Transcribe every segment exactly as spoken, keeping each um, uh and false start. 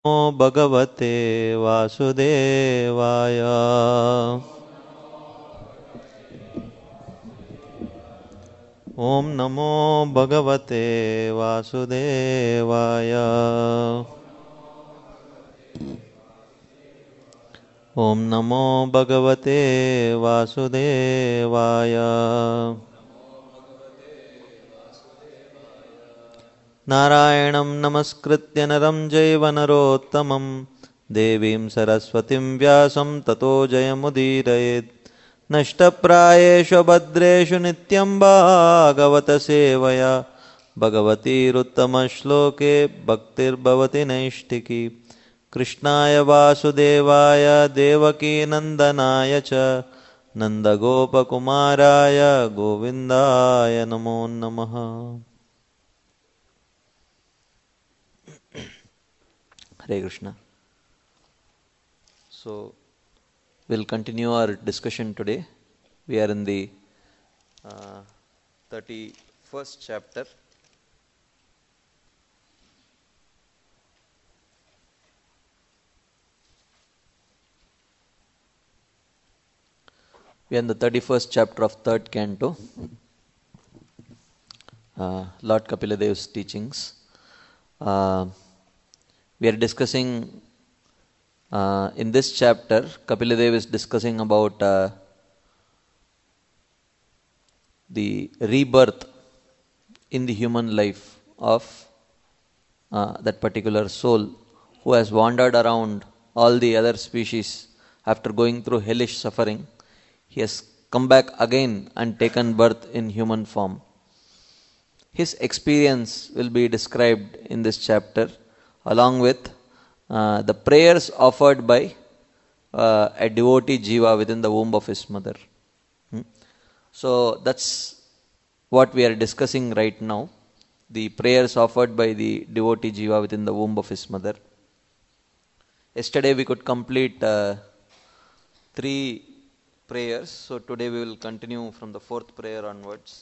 भगवते वासुदेवाय। ओम नमो भगवते वासुदेवाय। ओम नमो भगवते वासुदेवाय। नारायणं नमस्कृत्य नरं चैव नरोत्तमं देवीं सरस्वतीं व्यासं ततो जयमुदीरयेत्। नष्टप्रायेषु भद्रेषु नित्यं भागवत सेवया भगवतीरुत्तमश्लोके भक्तिर्भवति नैष्टिकी। कृष्णाय वासुदेवाय देवकीनन्दनाय च नन्दगोपकुमाराय गोविन्दाय नमो नमः। Hare Krishna. So, we'll continue our discussion today. We are in the uh, thirty-first chapter. We are in the thirty-first chapter of third canto, uh, Lord Kapiladev's teachings. Uh, we are discussing, uh, in this chapter, Kapiladev is discussing about uh, the rebirth in the human life of uh, that particular soul who has wandered around all the other species after going through hellish suffering. He has come back again and taken birth in human form. His experience will be described in this chapter, along with uh, the prayers offered by uh, a devotee jiva within the womb of his mother. Hmm? So that's what we are discussing right now, the prayers offered by the devotee jiva within the womb of his mother. Yesterday we could complete uh, three prayers, so today we will continue from the fourth prayer onwards.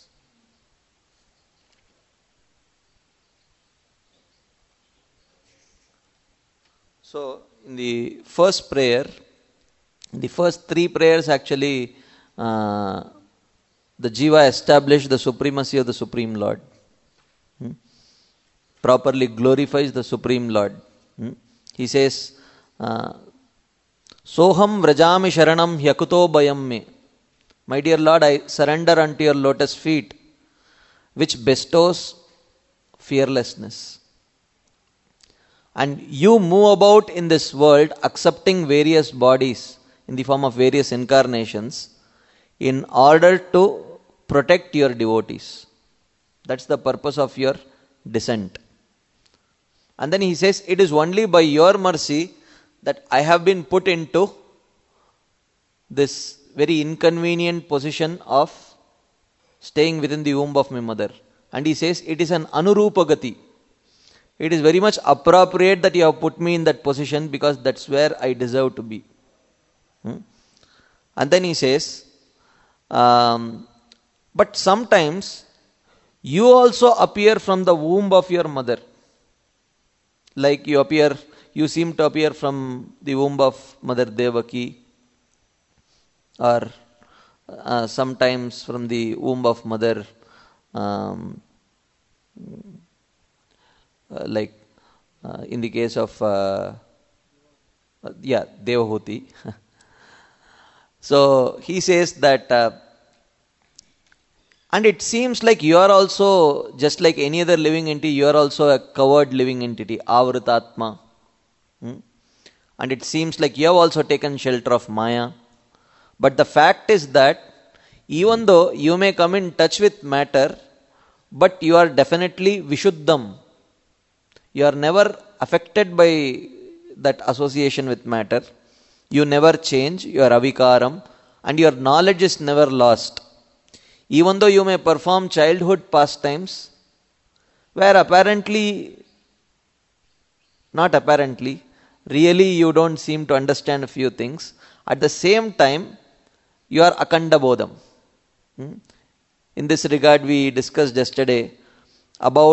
So, in the first prayer, in the first three prayers actually, uh, the jiva established the supremacy of the Supreme Lord. Hmm? Properly glorifies the Supreme Lord. Hmm? He says, uh, Soham vrajami sharanam hyakuto bayam me. My dear Lord, I surrender unto your lotus feet, which bestows fearlessness. And you move about in this world accepting various bodies in the form of various incarnations in order to protect your devotees. That's the purpose of your descent. And then he says, it is only by your mercy that I have been put into this very inconvenient position of staying within the womb of my mother. And he says, it is an anurupagati. It is very much appropriate that you have put me in that position because that's where I deserve to be. Hmm? And then he says, um, but sometimes you also appear from the womb of your mother. Like you appear, you seem to appear from the womb of Mother Devaki, or uh, sometimes from the womb of Mother um, Uh, like uh, in the case of uh, uh, yeah Devahuti. So he says that uh, and it seems like you are also just like any other living entity, you are also a covered living entity, Avritatma. Hmm? And it seems like you have also taken shelter of Maya. But the fact is that even though you may come in touch with matter, but you are definitely Vishuddham. You are never affected by that association with matter. You never change, you are avikaram, and your knowledge is never lost. Even though you may perform childhood pastimes, where apparently, not apparently, really you don't seem to understand a few things, at the same time, you are akanda bodham. Hmm? In this regard, we discussed yesterday about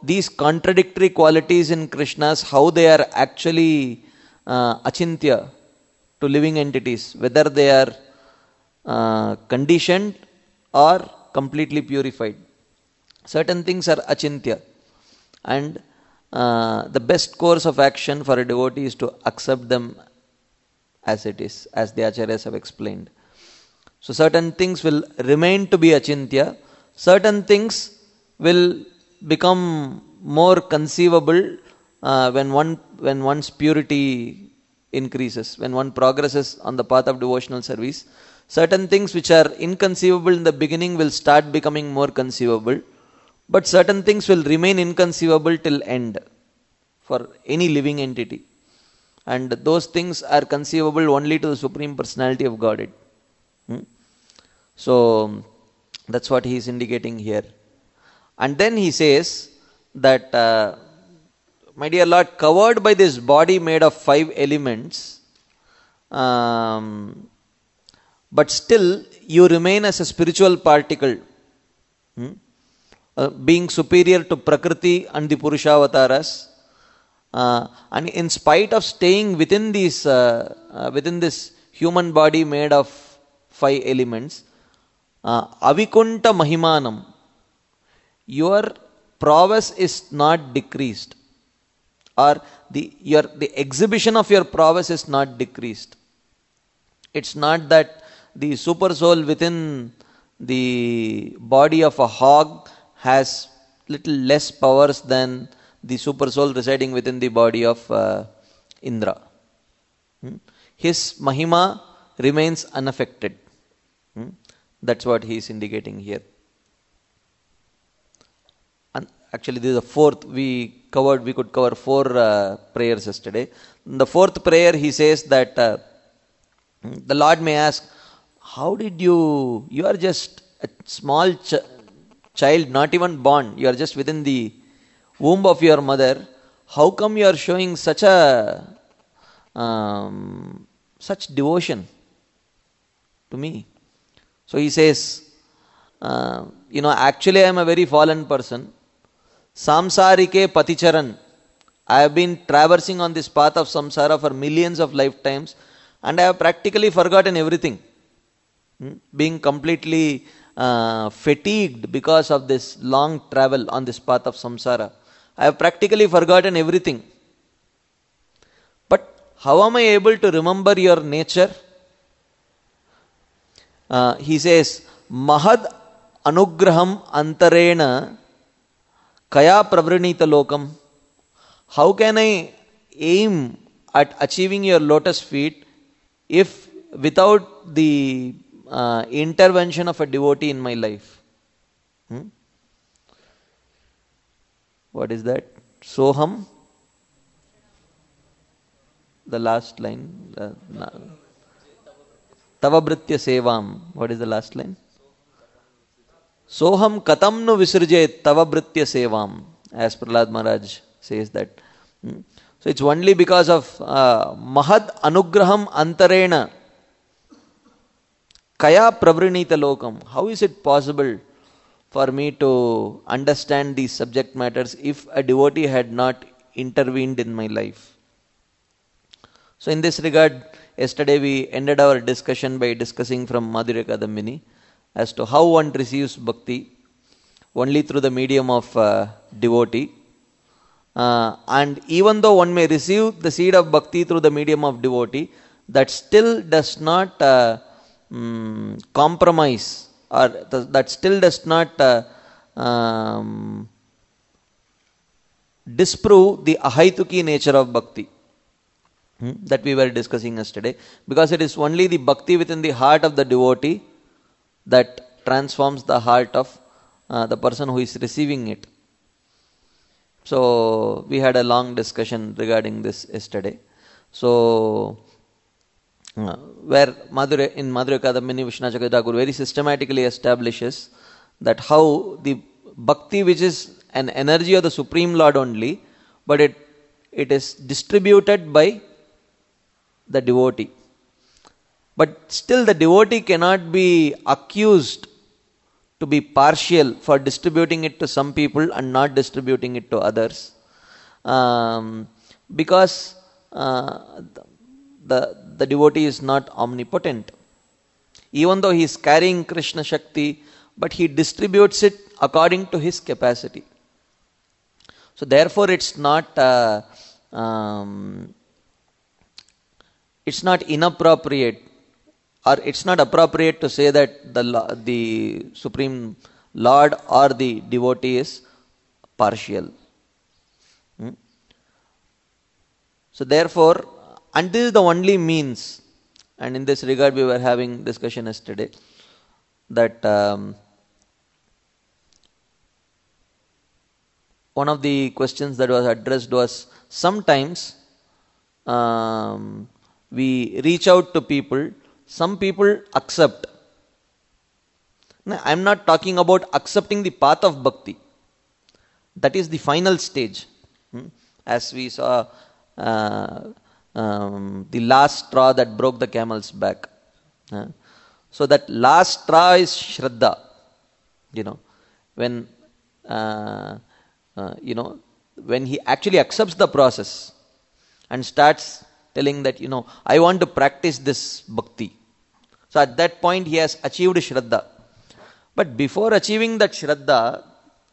these contradictory qualities in Krishna's, how they are actually uh, achintya to living entities, whether they are uh, conditioned or completely purified. Certain things are achintya, and uh, the best course of action for a devotee is to accept them as it is, as the acharyas have explained. So certain things will remain to be achintya, certain things will become more conceivable uh, when one when one's purity increases, when one progresses on the path of devotional service. Certain things which are inconceivable in the beginning will start becoming more conceivable, but certain things will remain inconceivable till end for any living entity. And those things are conceivable only to the Supreme Personality of Godhead. Hmm? So that's what he is indicating here. And then he says that, uh, my dear Lord, covered by this body made of five elements, um, but still you remain as a spiritual particle, hmm? uh, being superior to Prakriti and the Purushavataras. Uh, and in spite of staying within these, uh, uh, within this human body made of five elements, uh, Avikunta Mahimanam, your prowess is not decreased, or the your the exhibition of your prowess is not decreased. It's not that the super soul within the body of a hog has little less powers than the super soul residing within the body of uh, Indra. Hmm? His Mahima remains unaffected. Hmm? That's what he is indicating here. And actually, this is the fourth. We covered. We could cover four uh, prayers yesterday. In the fourth prayer, he says that uh, the Lord may ask, "How did you? You are just a small ch- child, not even born. You are just within the womb of your mother. How come you are showing such a um, such devotion to me?" So he says, uh, you know, actually I am a very fallen person. Samsarike paticharan. I have been traversing on this path of samsara for millions of lifetimes, and I have practically forgotten everything. Hmm? Being completely uh, fatigued because of this long travel on this path of samsara, I have practically forgotten everything. But how am I able to remember your nature? Uh, he says, Mahad anugraham antarena kaya pravrinita lokam. How can I aim at achieving your lotus feet if without the uh, intervention of a devotee in my life? Hmm? What is that? Soham. The last line. Uh, Tavabritya sevam. What is the last line? Soham katam nu visirje tavabritya sevam. As Prahlad Maharaj says that. Hmm. So it's only because of uh, Mahad anugraham antarena kaya pravrinita lokam. How is it possible for me to understand these subject matters if a devotee had not intervened in my life? So in this regard, yesterday we ended our discussion by discussing from Madhurya Kadambini as to how one receives bhakti only through the medium of uh, devotee. Uh, and even though one may receive the seed of bhakti through the medium of devotee, that still does not uh, um, compromise, or th- that still does not uh, um, disprove the ahaituki nature of bhakti. Hmm? That we were discussing yesterday, because it is only the bhakti within the heart of the devotee that transforms the heart of uh, the person who is receiving it. So we had a long discussion regarding this yesterday. So uh, where Madhurya, in Madhurya Kadambini, Vishwanath Chakravarti Thakur very systematically establishes that how the bhakti, which is an energy of the Supreme Lord only, but it it is distributed by the devotee. But still the devotee cannot be accused to be partial for distributing it to some people and not distributing it to others. Um, because uh, the, the devotee is not omnipotent. Even though he is carrying Krishna Shakti, but he distributes it according to his capacity. So therefore it's not uh, um, it's not inappropriate, or it's not appropriate to say that the the Supreme Lord or the devotee is partial. Hmm? So therefore, and this is the only means, and in this regard we were having discussion yesterday, that um, one of the questions that was addressed was, sometimes um, we reach out to people, some people accept. Now, I am not talking about accepting the path of bhakti. That is the final stage. Hmm? As we saw, uh, um, the last straw that broke the camel's back. Uh, so that last straw is Shraddha. You know, when uh, uh, you know, when he actually accepts the process and starts telling that, you know, I want to practice this bhakti. So at that point he has achieved Shraddha. But before achieving that Shraddha,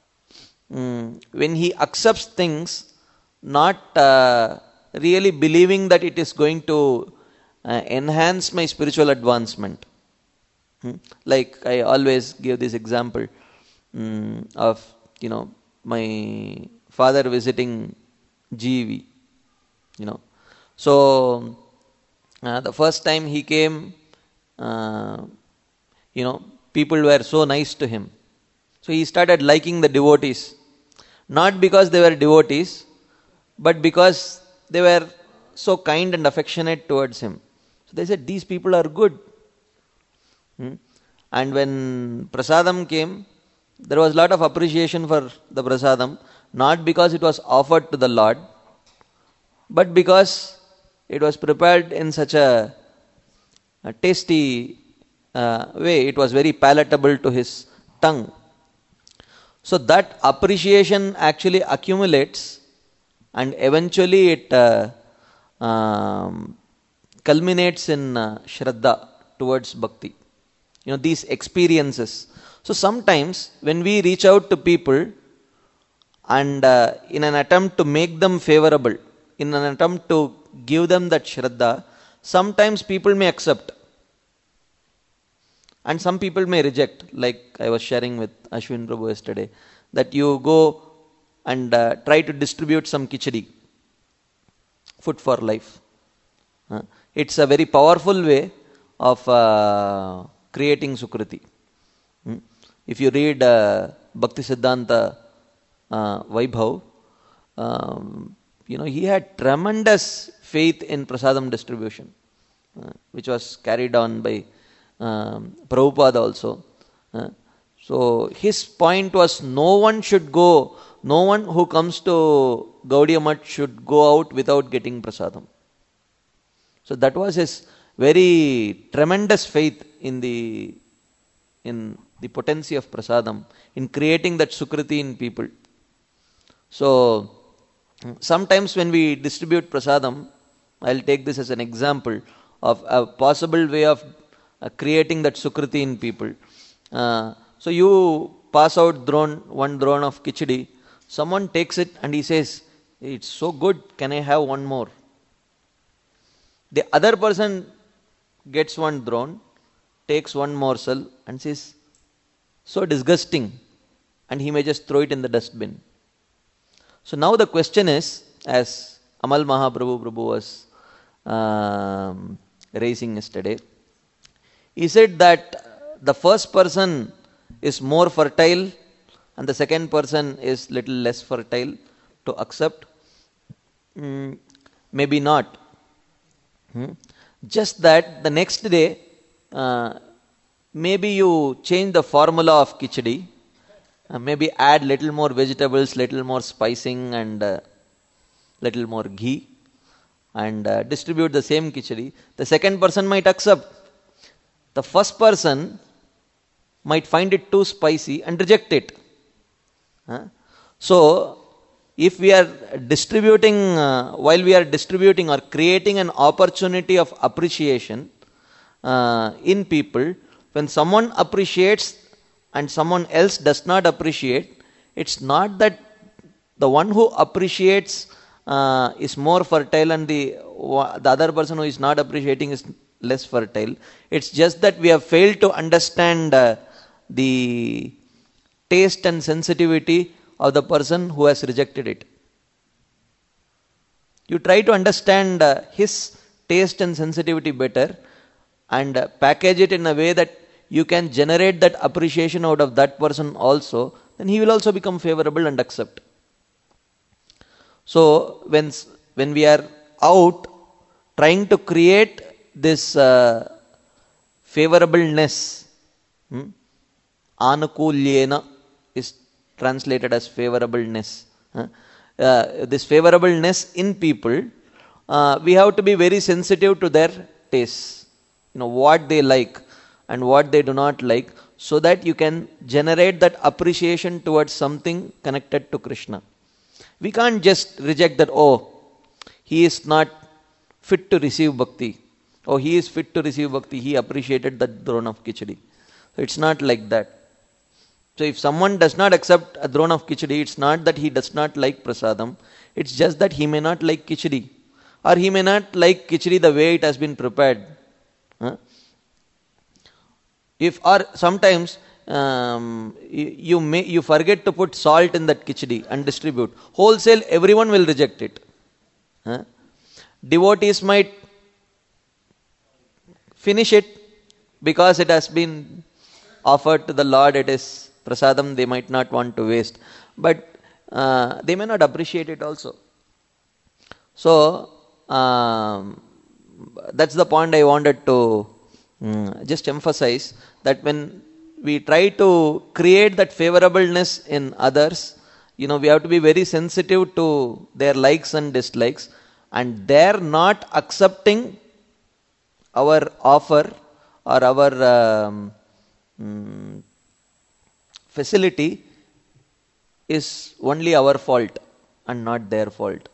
mm, when he accepts things, not uh, really believing that it is going to uh, enhance my spiritual advancement. Hmm? Like I always give this example mm, of, you know, my father visiting G V, you know. So uh, the first time he came, uh, you know, people were so nice to him. So he started liking the devotees. Not because they were devotees, but because they were so kind and affectionate towards him. So they said, these people are good. Hmm? And when prasadam came, there was a lot of appreciation for the prasadam, not because it was offered to the Lord, but because it was prepared in such a, a tasty uh, way. It was very palatable to his tongue. So that appreciation actually accumulates, and eventually it uh, um, culminates in uh, Shraddha towards bhakti. You know, these experiences. So sometimes when we reach out to people and uh, in an attempt to make them favorable, in an attempt to give them that Shraddha, sometimes people may accept and some people may reject. Like I was sharing with Ashwin Prabhu yesterday, that you go and uh, try to distribute some khichdi, food for life. Uh, it's a very powerful way of uh, creating Sukriti. Hmm? If you read uh, Bhakti Siddhanta uh, Vaibhav, um, you know, he had tremendous faith in prasadam distribution, uh, which was carried on by um, Prabhupada also. Uh, so his point was, no one should go, no one who comes to Gaudiya Math should go out without getting prasadam. So that was his very tremendous faith in the in the potency of prasadam, in creating that sukriti in people. So sometimes when we distribute prasadam, I'll take this as an example of a possible way of uh, creating that sukriti in people. Uh, so you pass out drone, one drone of khichdi, someone takes it and he says, it's so good, can I have one more? The other person gets one drone, takes one morsel and says, so disgusting, and he may just throw it in the dustbin. So now the question is, as Amal Mahaprabhu Prabhu was um, raising yesterday, he said that the first person is more fertile and the second person is little less fertile to accept. Mm, maybe not. Hmm? Just that the next day, uh, maybe you change the formula of khichdi, uh, maybe add little more vegetables, little more spicing and uh, little more ghee, and uh, distribute the same khichdi. The second person might accept. The first person might find it too spicy and reject it. Huh? So, if we are distributing, uh, while we are distributing or creating an opportunity of appreciation uh, in people, when someone appreciates and someone else does not appreciate, it's not that the one who appreciates uh, is more fertile and the, the other person who is not appreciating is less fertile. It's just that we have failed to understand uh, the taste and sensitivity of the person who has rejected it. You try to understand uh, his taste and sensitivity better and uh, package it in a way that you can generate that appreciation out of that person also, then he will also become favorable and accept. So when, when we are out trying to create this uh, favorableness, hmm, anukulyena is translated as favorableness. Uh, uh, this favorableness in people, uh, we have to be very sensitive to their tastes, you know, what they like and what they do not like, so that you can generate that appreciation towards something connected to Krishna. We can't just reject that, oh, he is not fit to receive bhakti. Oh, he is fit to receive bhakti. He appreciated the drone of khichdi. So it's not like that. So if someone does not accept a drone of khichdi, it's not that he does not like prasadam. It's just that he may not like khichdi. Or he may not like khichdi the way it has been prepared. Huh? If or sometimes um, you, you may you forget to put salt in that khichdi and distribute. Wholesale, everyone will reject it. Huh? Devotees might finish it because it has been offered to the Lord. It is prasadam, they might not want to waste. But uh, they may not appreciate it also. So, um, that's the point I wanted to um, just emphasize, that when we try to create that favorableness in others, you know, we have to be very sensitive to their likes and dislikes, and they're not accepting our offer or our um, um, facility is only our fault and not their fault.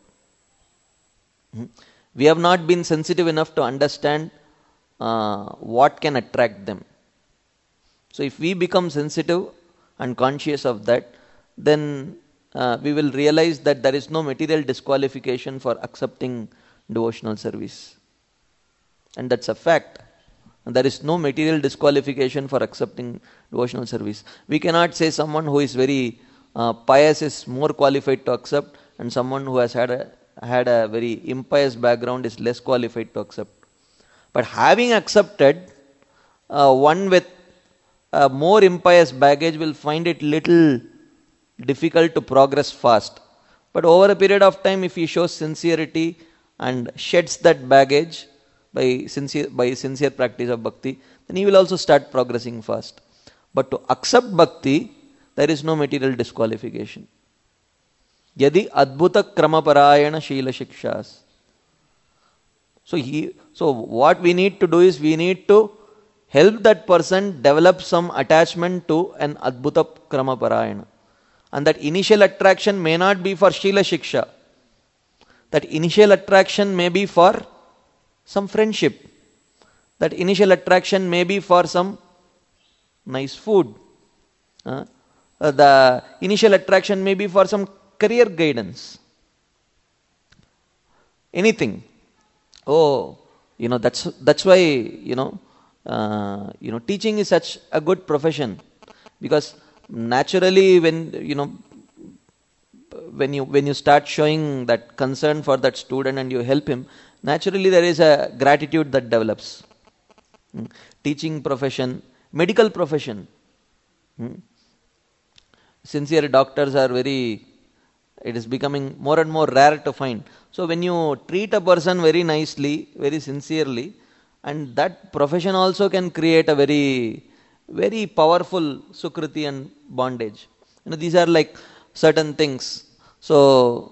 Hmm? We have not been sensitive enough to understand uh, what can attract them. So if we become sensitive and conscious of that, then uh, we will realize that there is no material disqualification for accepting devotional service. And that's a fact. And there is no material disqualification for accepting devotional service. We cannot say someone who is very uh, pious is more qualified to accept, and someone who has had a, had a very impious background is less qualified to accept. But having accepted, uh, one with a more impious baggage will find it little difficult to progress fast. But over a period of time, if he shows sincerity and sheds that baggage by sincere, by sincere practice of bhakti, then he will also start progressing fast. But to accept bhakti, there is no material disqualification. Yadi adbhuta kramaparayana shila shikshas. So he, so what we need to do is we need to help that person develop some attachment to an adbhuta kramaparayana. And that initial attraction may not be for shila shiksha. That initial attraction may be for some friendship. That initial attraction may be for some nice food. Uh, the initial attraction may be for some career guidance. Anything. Oh, you know, that's that's why, you know, uh, you know, teaching is such a good profession, because naturally, when you know, when you when you start showing that concern for that student and you help him, naturally there is a gratitude that develops. Hmm. Teaching profession, medical profession. Hmm. Sincere doctors are very, it is becoming more and more rare to find. So when you treat a person very nicely, very sincerely, and that profession also can create a very, very powerful sukriti and bondage. You know, these are like certain things. So,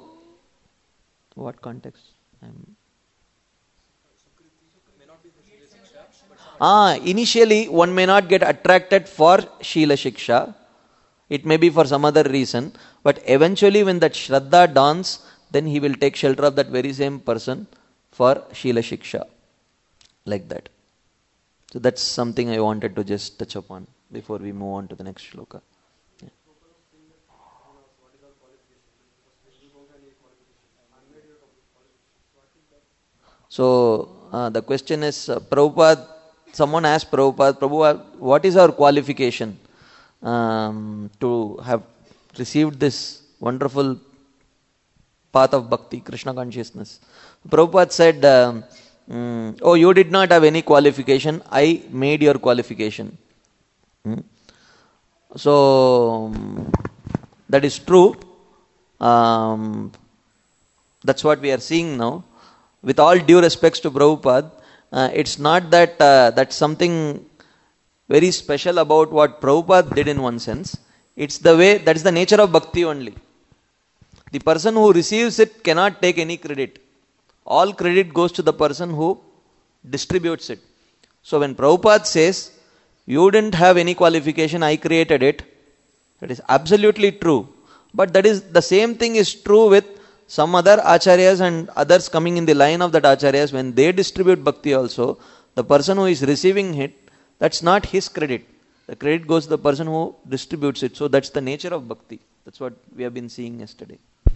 what context? I'm Ah, initially one may not get attracted for Shila Shiksha. It may be for some other reason. But eventually when that Shraddha dawns, then he will take shelter of that very same person for Shila Shiksha. Like that. So that's something I wanted to just touch upon before we move on to the next shloka. Yeah. So uh, the question is, uh, Prabhupada, someone asked Prabhupada, Prabhupada, what is our qualification um, to have received this wonderful path of bhakti, Krishna consciousness? Prabhupada said, um, mm, oh, you did not have any qualification, I made your qualification. Hmm? So, um, that is true. Um, that's what we are seeing now. With all due respects to Prabhupada, uh, it's not that uh, that's something very special about what Prabhupada did in one sense. It's the way, that's the nature of bhakti only. The person who receives it cannot take any credit. All credit goes to the person who distributes it. So when Prabhupada says, you didn't have any qualification, I created it, that is absolutely true. But that is, the same thing is true with some other acharyas and others coming in the line of that acharyas. When they distribute bhakti also, the person who is receiving it, that's not his credit. The credit goes to the person who distributes it. So that's the nature of bhakti. That's what we have been seeing yesterday.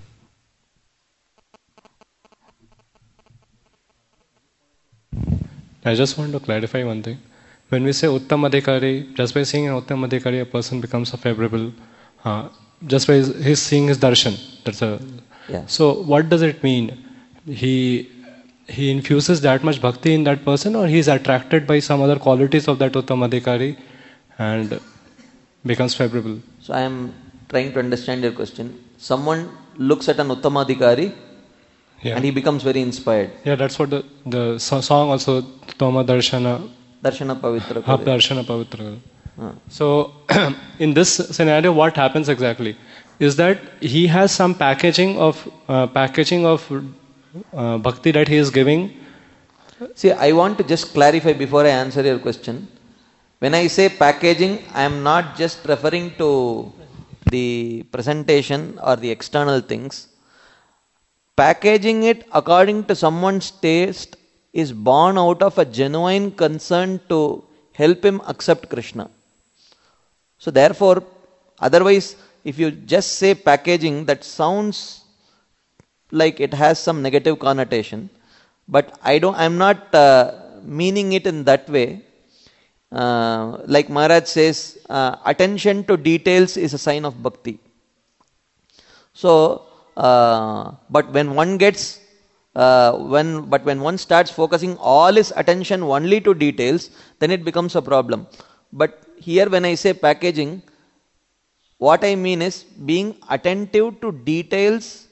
I just want to clarify one thing. When we say Uttam Adhikari, just by seeing an Uttam Adhikari, a person becomes a favorable, uh, just by his, his seeing his darshan. That's a, yeah. So what does it mean? He he infuses that much bhakti in that person, or he is attracted by some other qualities of that Uttam Adhikari and becomes favorable? So I am trying to understand your question. Someone looks at an Uttam Adhikari, yeah, and he becomes very inspired. Yeah, that's what the, the song also, Toma Darshana. Darshana Pavitra. Ha, Darshana Pavitra. Uh. So, in this scenario, what happens exactly is that he has some packaging of uh, packaging of uh, bhakti that he is giving. See, I want to just clarify before I answer your question. When I say packaging, I am not just referring to the presentation or the external things. Packaging it according to someone's taste is born out of a genuine concern to help him accept Krishna. So therefore, otherwise, if you just say packaging, that sounds like it has some negative connotation. But I don't, I'm not uh, meaning it in that way. Uh, like Maharaj says, uh, attention to details is a sign of bhakti. So, uh, but when one gets, uh, when but when one starts focusing all his attention only to details, then it becomes a problem. But here, when I say packaging, what I mean is being attentive to details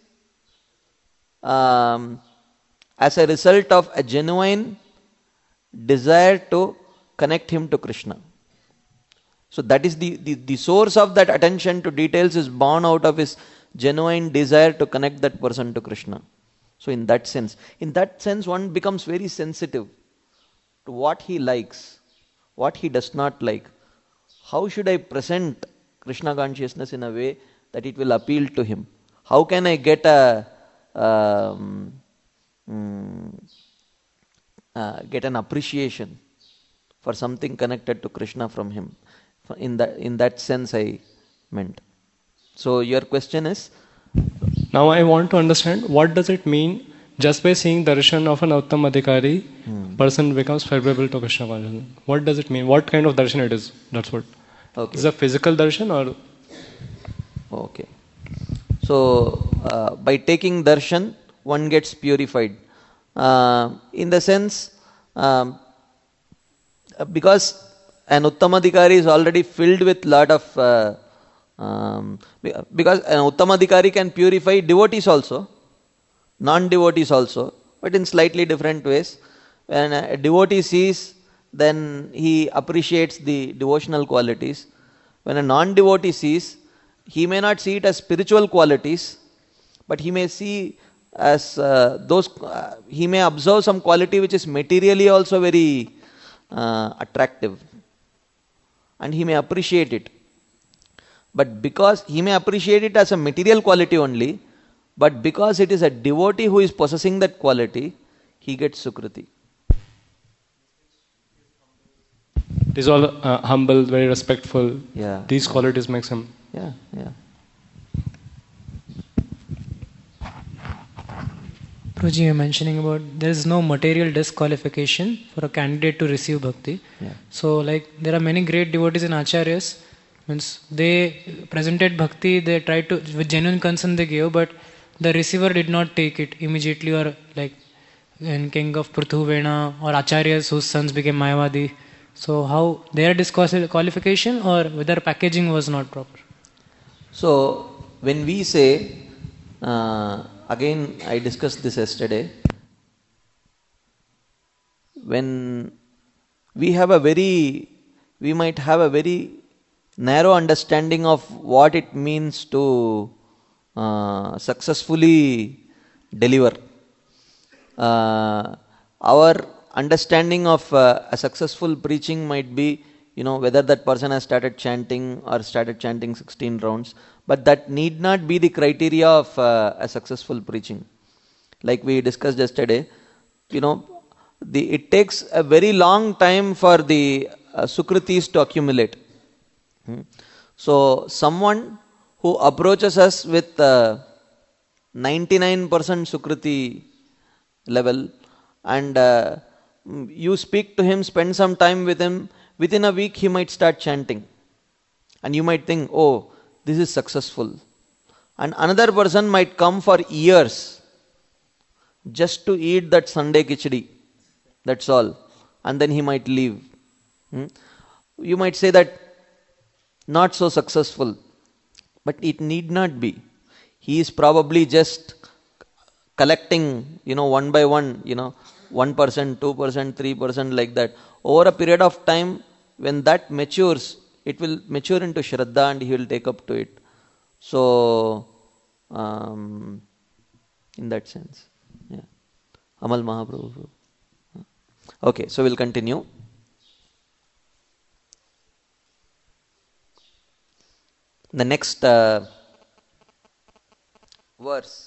um, as a result of a genuine desire to connect him to Krishna. So that is the, the, the source of that attention to details is born out of his genuine desire to connect that person to Krishna. So in that sense, in that sense one becomes very sensitive to what he likes, what he does not like. How should I present Krishna consciousness in a way that it will appeal to him? How can I get a um, um, uh, get an appreciation for something connected to Krishna from him? In that in that sense I meant. So your question is? Now I want to understand, what does it mean just by seeing darshan of an Uttam Adhikari, hmm. person becomes favorable to Krishna consciousness? What does it mean? What kind of darshan it is? That's what. Okay. Is it a physical darshan or? Okay. So uh, by taking darshan, one gets purified. Uh, in the sense, um, because an Uttam Adhikari is already filled with lot of uh, Um, because an Uttam Adhikari can purify devotees also, non-devotees also, but in slightly different ways. When a devotee sees, then he appreciates the devotional qualities. When a non-devotee sees, he may not see it as spiritual qualities, but he may see as uh, those, uh, he may observe some quality which is materially also very uh, attractive. And he may appreciate it. But because he may appreciate it as a material quality only, but because it is a devotee who is possessing that quality, he gets Sukriti. He's all uh, humble, very respectful. Yeah. These qualities makes him. Yeah, yeah. Prabhuji, you're mentioning about there is no material disqualification for a candidate to receive bhakti. Yeah. So, like, there are many great devotees and acharyas. Means they presented bhakti, they tried to, with genuine concern they gave, but the receiver did not take it immediately, or like in King of Prithuvena or acharyas whose sons became Mayavadi. So, how their disqualification or whether packaging was not proper? So, when we say, uh, again, I discussed this yesterday. When we have a very, we might have a very narrow understanding of what it means to uh, successfully deliver. Uh, our understanding of uh, a successful preaching might be, you know, whether that person has started chanting or started chanting sixteen rounds. But that need not be the criteria of uh, a successful preaching. Like we discussed yesterday, you know, the, it takes a very long time for the uh, Sukritis to accumulate. Hmm. So, someone who approaches us with uh, ninety-nine percent Sukriti level and uh, you speak to him, spend some time with him, within a week he might start chanting. And you might think, oh, this is successful. And another person might come for years just to eat that Sunday khichdi. That's all. And then he might leave. Hmm? You might say that not so successful. But it need not be. He is probably just collecting, you know, one by one, you know, one percent, two percent, three percent like that. Over a period of time, when that matures, it will mature into Shraddha and he will take up to it. So, um, in that sense. Yeah. Amal Mahaprabhu. Okay, so we'll continue. The next uh, verse.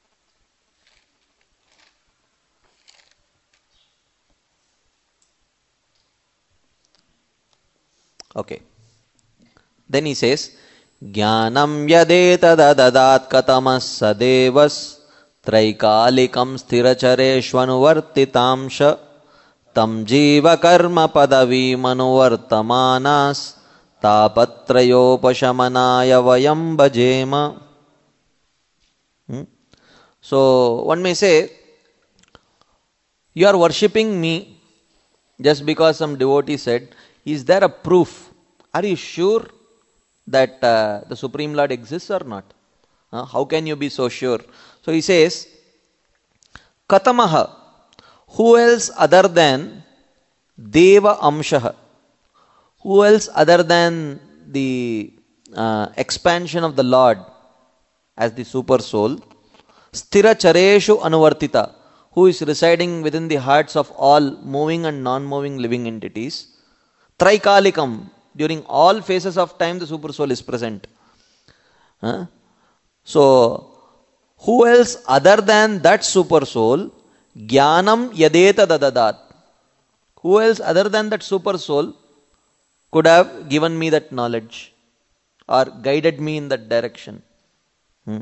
Okay. Then he says, Jnanam yadeta dadadat katamas sadevas traikalikam sthirachareshvanuvartitamsha tam jiva karma padavi manuvartamanas tapatrayopashamanaya vayam bhajema. Hmm? So, one may say, you are worshipping me just because some devotee said, is there a proof? Are you sure that uh, the Supreme Lord exists or not? Uh, how can you be so sure? So he says, Katamaha, who else other than Deva Amshaha? Who else other than the uh, expansion of the Lord as the super soul? Sthira Chareshu Anuvartita, who is residing within the hearts of all moving and non-moving living entities. Traikalikam, during all phases of time the super soul is present. Huh? So, who else other than that super soul, Jnanam Yadeta Dadadat? Who else other than that super soul could have given me that knowledge or guided me in that direction? Hmm.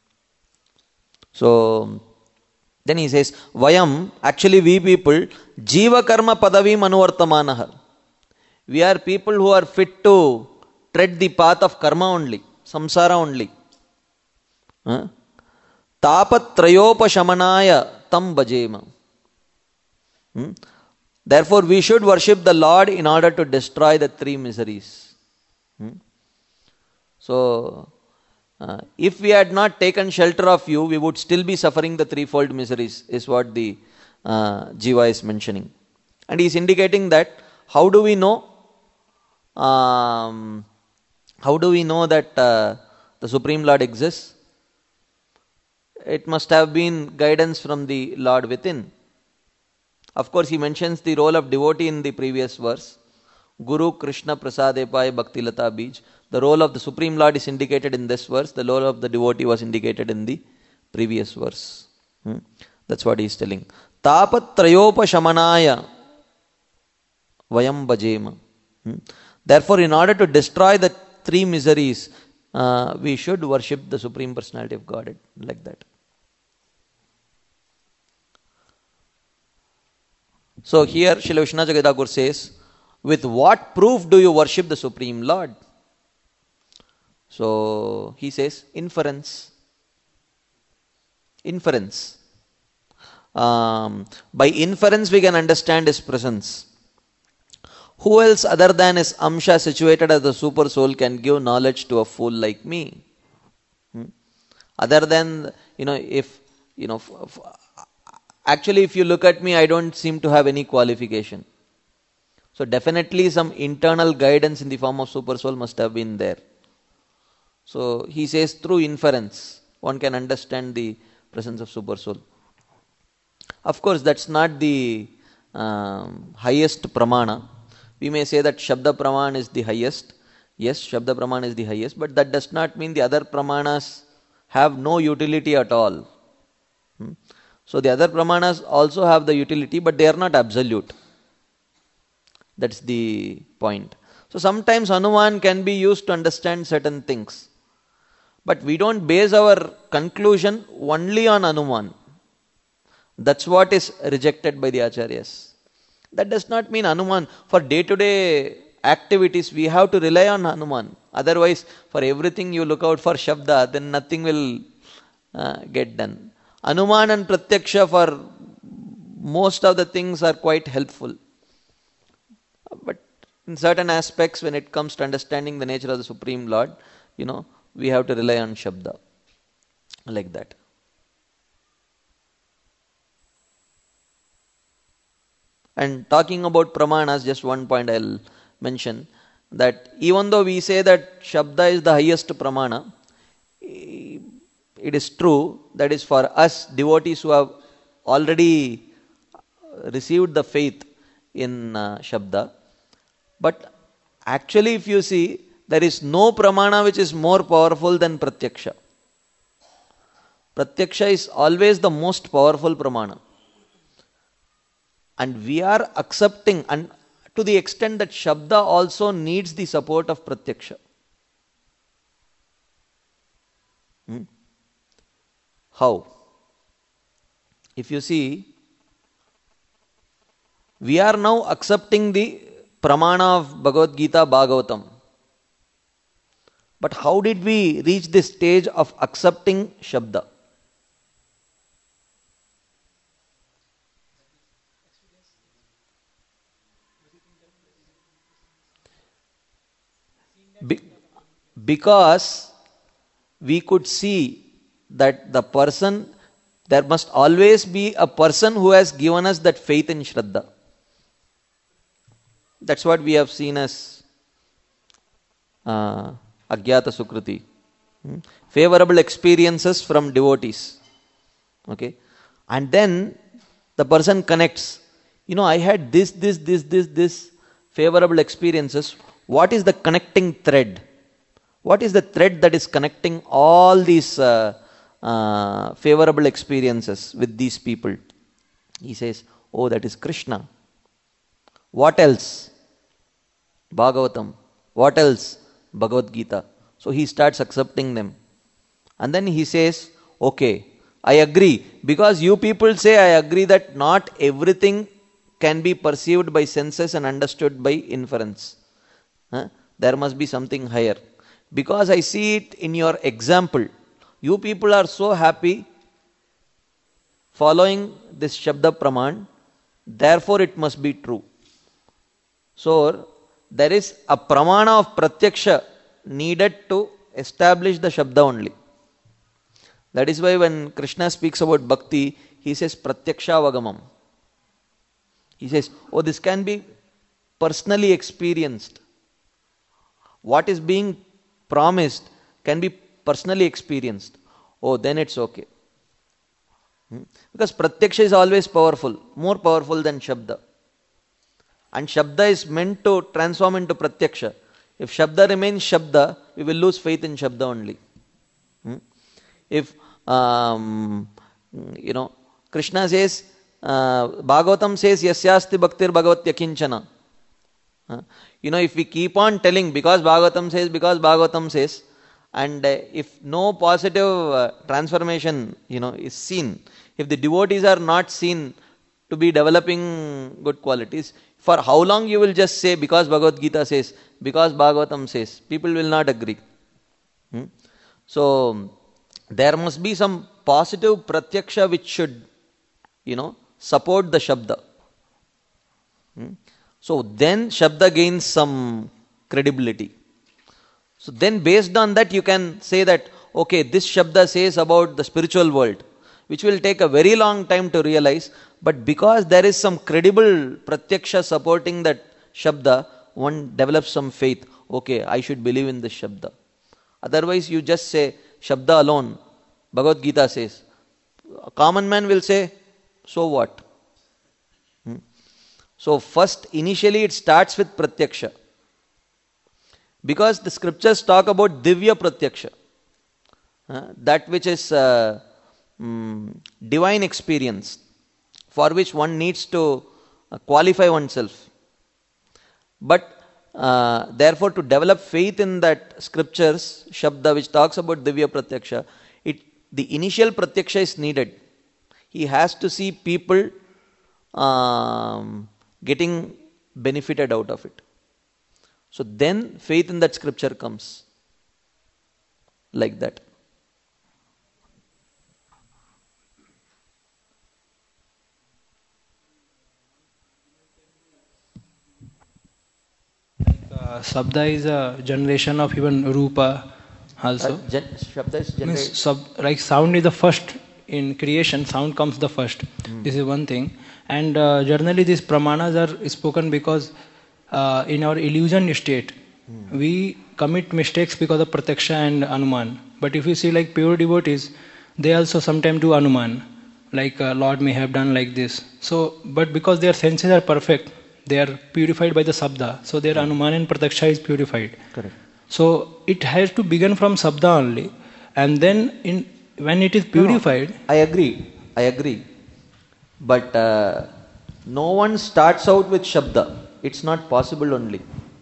So, then he says, Vayam, actually we people, Jiva Karma Padavi Manuvartamanaha. We are people who are fit to tread the path of karma only, samsara only. Huh? Tapatrayopashamanaya tam bhajema. Hmm? Therefore, we should worship the Lord in order to destroy the three miseries. Hmm? So, uh, if we had not taken shelter of you, we would still be suffering the threefold miseries, is what the uh, Jiva is mentioning. And he is indicating that, how do we know? Um, how do we know that uh, the Supreme Lord exists? It must have been guidance from the Lord within. Of course, he mentions the role of devotee in the previous verse. Guru Krishna Prasadepai Bhakti Lata Bij. The role of the Supreme Lord is indicated in this verse. The role of the devotee was indicated in the previous verse. Hmm? That's what he is telling. Tapat Trayopa Shamanaya Vayam Bhajema. Hmm? Therefore, in order to destroy the three miseries, uh, we should worship the Supreme Personality of Godhead like that. So here Srila Vishwanath Chakravarti Thakur says, with what proof do you worship the Supreme Lord? So he says, inference. Inference. Um, by inference we can understand his presence. Who else other than his Amsha situated as the super soul can give knowledge to a fool like me? Hmm? Other than, you know, if, you know, f- f- actually if you look at me, I don't seem to have any qualification. So definitely some internal guidance in the form of super soul must have been there. So he says through inference, one can understand the presence of super soul. Of course, that's not the um, highest pramana. We may say that Shabda Praman is the highest. Yes, Shabda Praman is the highest, but that does not mean the other Pramanas have no utility at all. Hmm? So the other Pramanas also have the utility, but they are not absolute. That's the point. So sometimes Hanuman can be used to understand certain things. But we don't base our conclusion only on Hanuman. That's what is rejected by the Acharyas. That does not mean Hanuman. For day-to-day activities, we have to rely on Hanuman. Otherwise, for everything you look out for Shabda, then nothing will uh, get done. Hanuman and Pratyaksha for most of the things are quite helpful. But in certain aspects, when it comes to understanding the nature of the Supreme Lord, you know, we have to rely on Shabda. Like that. And talking about Pramanas, just one point I'll mention, that even though we say that Shabda is the highest Pramana, it is true, that is for us devotees who have already received the faith in uh, Shabda. But actually if you see, there is no Pramana which is more powerful than Pratyaksha. Pratyaksha is always the most powerful Pramana. And we are accepting, and to the extent that Shabda also needs the support of Pratyaksha. Hmm? How? If you see, we are now accepting the Pramana of Bhagavad Gita Bhagavatam. But how did we reach this stage of accepting Shabda? Be- because we could see that the person, there must always be a person who has given us that faith in Shraddha. That's what we have seen as uh, Agyata Sukruti. Hmm? Favorable experiences from devotees. Okay. And then the person connects. You know, I had this, this, this, this, this favorable experiences. What is the connecting thread? What is the thread that is connecting all these uh, uh, favorable experiences with these people? He says, oh, that is Krishna. What else? Bhagavatam. What else? Bhagavad Gita. So he starts accepting them. And then he says, okay, I agree. Because you people say I agree that not everything can be perceived by senses and understood by inference. Huh? There must be something higher. Because I see it in your example. You people are so happy following this Shabda Praman. Therefore it must be true. So there is a Pramana of Pratyaksha needed to establish the Shabda only. That is why when Krishna speaks about Bhakti, he says Pratyaksha Vagamam. He says, oh, this can be personally experienced. What is being promised can be personally experienced. Oh, then it's okay. Hmm? Because Pratyaksha is always powerful, more powerful than Shabda. And Shabda is meant to transform into Pratyaksha. If Shabda remains Shabda, we will lose faith in Shabda only. Hmm? If, um, you know, Krishna says, uh, Bhagavatam says, Yasyasti Bhaktir Bhagavatya Kinchana. Uh, you know, if we keep on telling because Bhagavatam says, because Bhagavatam says, and uh, if no positive uh, transformation, you know, is seen, if the devotees are not seen to be developing good qualities, for how long you will just say because Bhagavad Gita says, because Bhagavatam says, people will not agree. Hmm? So, there must be some positive pratyaksha which should, you know, support the Shabda. Hmm? So then Shabda gains some credibility. So then based on that you can say that, okay, this Shabda says about the spiritual world, which will take a very long time to realize, but because there is some credible pratyaksha supporting that Shabda, one develops some faith. Okay, I should believe in this Shabda. Otherwise you just say Shabda alone, Bhagavad Gita says. A common man will say, so what? Hmm? So first, initially it starts with Pratyaksha. Because the scriptures talk about Divya Pratyaksha. Uh, that which is uh, um, divine experience, for which one needs to uh, qualify oneself. But uh, therefore to develop faith in that scriptures, Shabda, which talks about Divya Pratyaksha, it, the initial Pratyaksha is needed. He has to see people um, getting benefited out of it. So then faith in that scripture comes. Like that. Uh, Sabda is a generation of even Rupa also. Uh, gen- Shabda is Means generated. sub, like sound is the first in creation, sound comes the first. Mm. This is one thing. And uh, generally these pramanas are spoken because uh, in our illusion state, mm. we commit mistakes because of Pratyaksha and Anuman. But if you see like pure devotees, they also sometimes do Anuman. Like uh, Lord may have done like this. So, but because their senses are perfect, they are purified by the Sabda. So their Anuman and Pratyaksha is purified. Correct. So it has to begin from Sabda only. And then in when it is purified. No, no, I agree. I agree. But uh, no one starts out with Shabda. It's not possible only.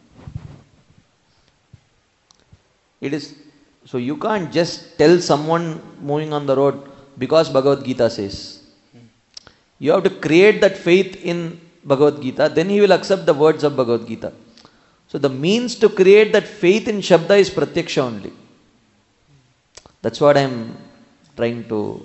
It is, so you can't just tell someone moving on the road because Bhagavad Gita says. You have to create that faith in Bhagavad Gita, then he will accept the words of Bhagavad Gita. So the means to create that faith in Shabda is Pratyaksha only. That's what I am trying to.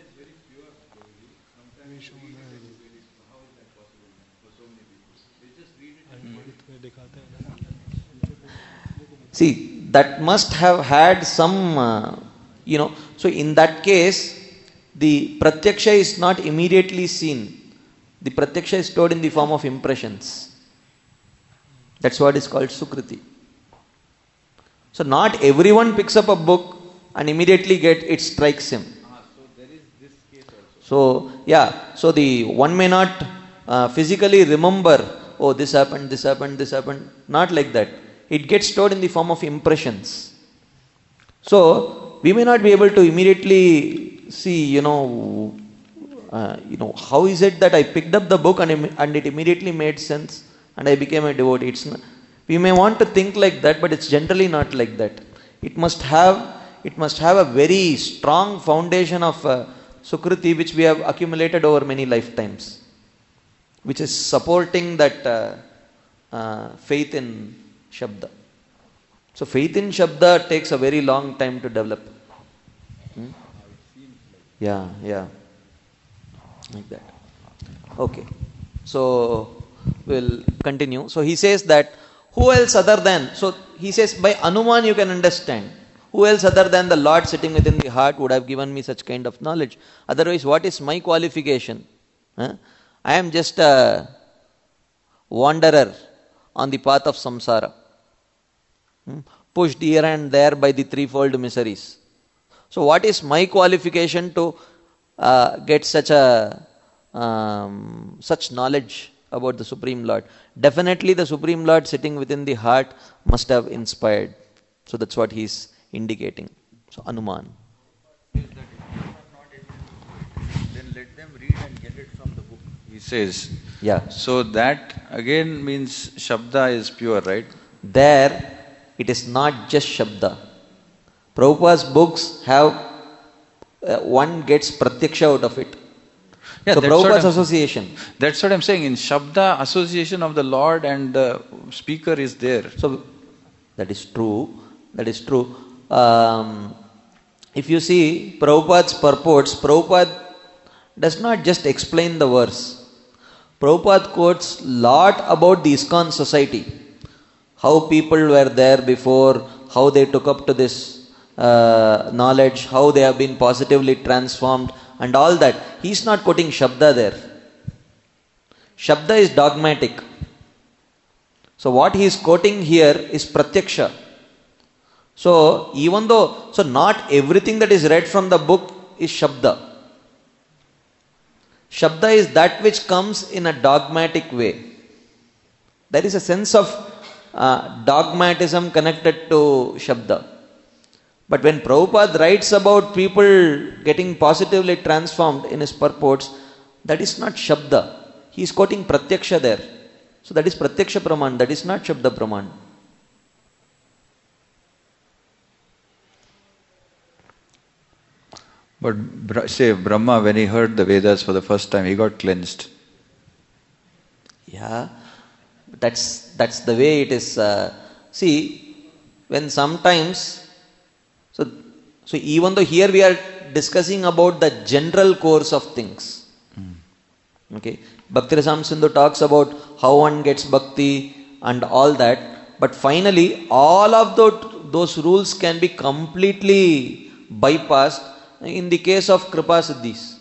See, that must have had some, uh, you know, so in that case, the Pratyaksha is not immediately seen. The Pratyaksha is stored in the form of impressions. That's what is called Sukriti. So not everyone picks up a book and immediately get it strikes him. Ah, so there is this case also. So yeah, so the one may not uh, physically remember, oh this happened, this happened, this happened. Not like that. It gets stored in the form of impressions. So we may not be able to immediately see, you know, uh, you know, how is it that I picked up the book and and it immediately made sense and I became a devotee. It's not, we may want to think like that, but it's generally not like that. It must have it must have a very strong foundation of uh, Sukriti which we have accumulated over many lifetimes, which is supporting that uh, uh, faith in Shabda. So faith in Shabda takes a very long time to develop. Hmm? Yeah, yeah. Like that. Okay. So we'll continue. So he says that who else other than, so he says by Anuman you can understand. Who else other than the Lord sitting within the heart would have given me such kind of knowledge? Otherwise, what is my qualification? Huh? I am just a wanderer on the path of samsara, hmm? pushed here and there by the threefold miseries. So what is my qualification to uh, get such a um, such knowledge about the Supreme Lord? Definitely the Supreme Lord sitting within the heart must have inspired. So that's what he's indicating. So Anuman. Then let them read and get it from the book. He says. Yeah. So that again means Shabda is pure, right? There it is not just Shabda. Prabhupada's books have, uh, one gets pratyaksha out of it. Yeah, so that's what Prabhupada's I'm- association. That's what I'm saying. In Shabda, association of the Lord and the speaker is there. So that is true. That is true. Um, if you see Prabhupada's purports, Prabhupada does not just explain the verse. Prabhupada quotes lot about the ISKCON society. How people were there before, how they took up to this uh, knowledge, how they have been positively transformed and all that. He is not quoting Shabda there. Shabda is dogmatic. So what he is quoting here is pratyaksha. So even though, so not everything that is read from the book is Shabda. Shabda is that which comes in a dogmatic way. There is a sense of uh, dogmatism connected to Shabda. But when Prabhupada writes about people getting positively transformed in his purports, that is not Shabda. He is quoting Pratyaksha there. So that is Pratyaksha Praman, that is not Shabda Praman. But Bra- say Brahma, when he heard the Vedas for the first time, he got cleansed. Yeah, that's that's the way it is. Uh, see, when sometimes, so so even though here we are discussing about the general course of things, okay, Bhakti Rasam Sindhu talks about how one gets bhakti and all that, but finally all of those, those rules can be completely bypassed in the case of Kripa Siddhis.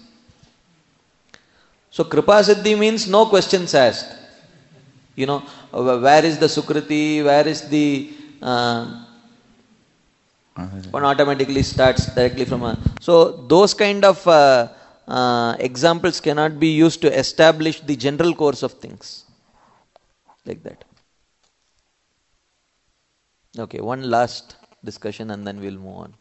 So Kripa Siddhi means no questions asked. You know, where is the Sukriti, where is the... Uh, one automatically starts directly from a... So those kind of uh, uh, examples cannot be used to establish the general course of things. Like that. Okay, one last discussion and then we'll move on.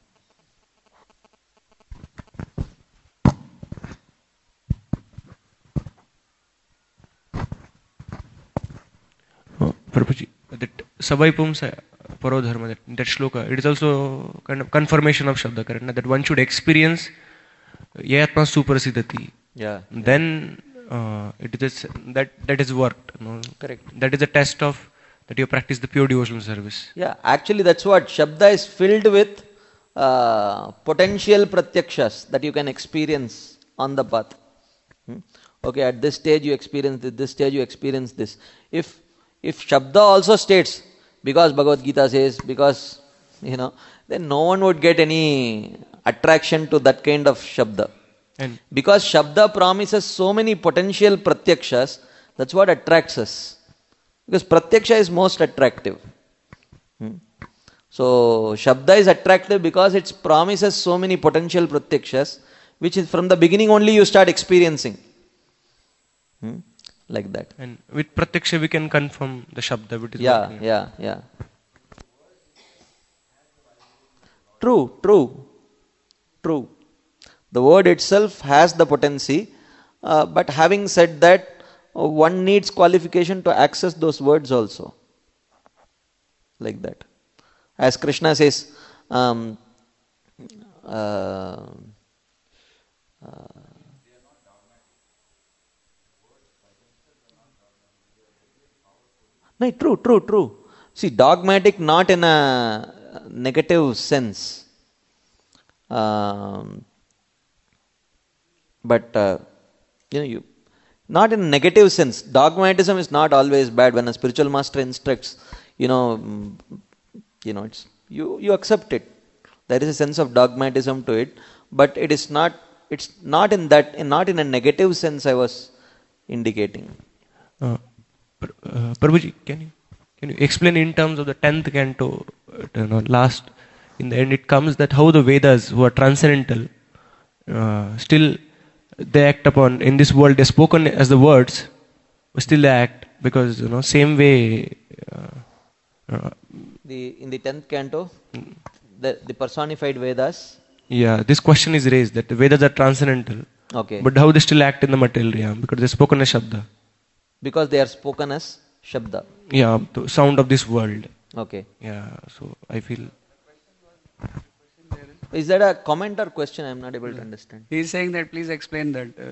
Oh, Prabhuji, that Savai Pumsa Parodharma, that, that shloka, it is also kind of confirmation of Shabda, correct? That one should experience Yatma Suprasiddhati. Yeah. Then uh, it is that that is worked. You know? Correct. That is a test of that you practice the pure devotional service. Yeah, actually that's what Shabda is filled with uh, potential pratyakshas that you can experience on the path. Hmm? Okay, at this stage you experience this, this stage you experience this. If if Shabda also states, because Bhagavad Gita says, because, you know, then no one would get any attraction to that kind of Shabda. And Because Shabda promises so many potential pratyakshas, that's what attracts us. Because pratyaksha is most attractive. Hmm. So Shabda is attractive because it promises so many potential pratyakshas, which is from the beginning only you start experiencing. Hmm. Like that. and with Pratyaksha we can confirm the Shabda. Which is Yeah, working. yeah, yeah. True, true, true. The word itself has the potency, uh, but having said that, uh, one needs qualification to access those words also. Like that. As Krishna says, um, uh, uh, no, true, true, true. See, dogmatic not in a negative sense. Um, but, uh, you know, you not in a negative sense. Dogmatism is not always bad. When a spiritual master instructs, you know, mm, you know, it's you you accept it. There is a sense of dogmatism to it, but it is not. It's not in that. Not in a negative sense. I was indicating. Uh, Pr- uh, Prabhuji, can you can you explain in terms of the tenth canto, uh, you know, last in the end it comes that how the Vedas, who are transcendental, uh, still they act upon in this world, they're spoken as the words, but still they act because, you know, same way. Uh, uh, the in the tenth canto, the, the personified Vedas. Yeah, this question is raised that the Vedas are transcendental. Okay. But how they still act in the material realm? Because they're spoken as Shabda. Because they are spoken as Shabda. Yeah, the sound of this world. Okay. Yeah, so I feel. Is that a comment or question? I am not able to understand. He is saying that, please explain that. Uh,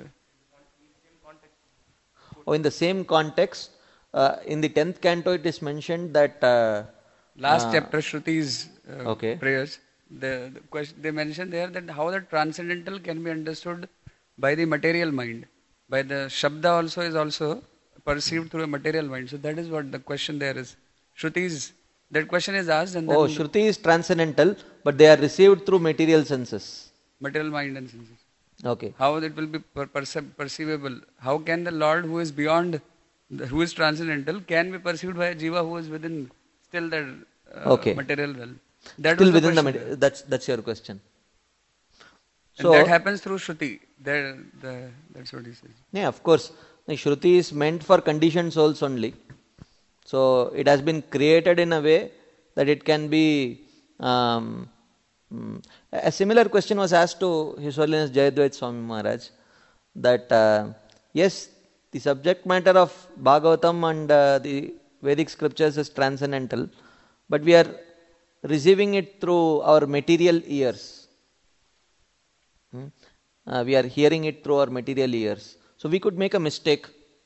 Oh, in the same context, uh, in the tenth canto it is mentioned that... Uh, last uh, chapter, Shruti's uh, okay. prayers, the, the question, they mention there that how the transcendental can be understood by the material mind. By the Shabda also is also perceived through a material mind. So that is what the question there is. Shrutis, that question is asked and then... Oh, Shruti is transcendental, but they are received through material senses. Material mind and senses. Okay. How it will be per perce perceivable? How can the Lord who is beyond, the, who is transcendental, can be perceived by a jiva who is within still that uh, okay. material realm? That still was within the, the that's that's your question. And So that happens through Shruti. There, the, that's what he says. Yeah, of course. The Shruti is meant for conditioned souls only. So it has been created in a way that it can be. Um, mm, a similar question was asked to His Holiness Jayadvaita Swami Maharaj, that uh, yes, the subject matter of Bhagavatam and uh, the Vedic scriptures is transcendental, but we are receiving it through our material ears. Hmm? Uh, we are hearing it through our material ears. So we could make a mistake.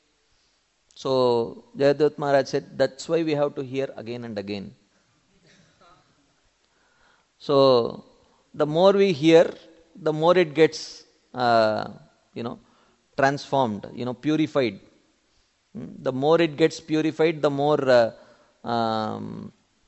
So Jayadvaita Maharaj said, that's why we have to hear again and again. So the more we hear, the more it gets, uh, you know, transformed, you know, purified. The more it gets purified, the more. Uh, um,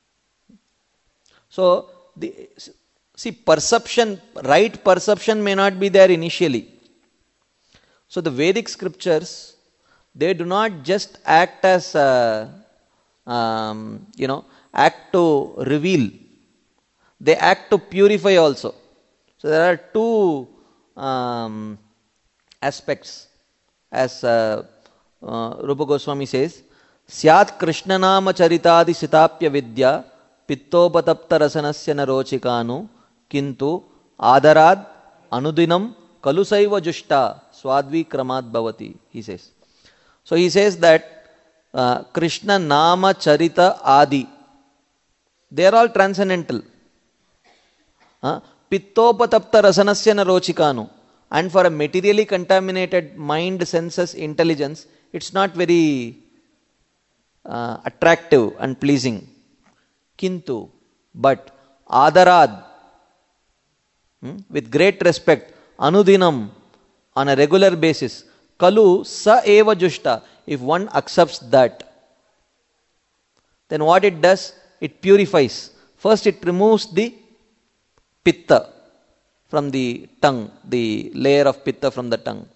so the see perception, right perception may not be there initially. So the Vedic scriptures, they do not just act as, uh, um, you know, act to reveal. They act to purify also. So there are two um, aspects, as uh, uh, Rupa Goswami says, Syat Krishna Nama Charitadi Sitapya Vidya Pittopatapta Rasanasya Narochikanu Kintu Adarad Anudinam Kalusaiva Jushta Swadvi Kramad Bhavati, he says. So he says that uh, Krishna Nama Charita Adi, they are all transcendental. Pittopatapta rasanasya narochikanu. And for a materially contaminated mind, senses, intelligence, it's not very uh, attractive and pleasing. Kintu, but adarad, hmm, with great respect, anudinam, on a regular basis, kalu sa eva jushta, if one accepts that, then what it does, it purifies. First it removes the pitta from the tongue, the layer of pitta from the tongue,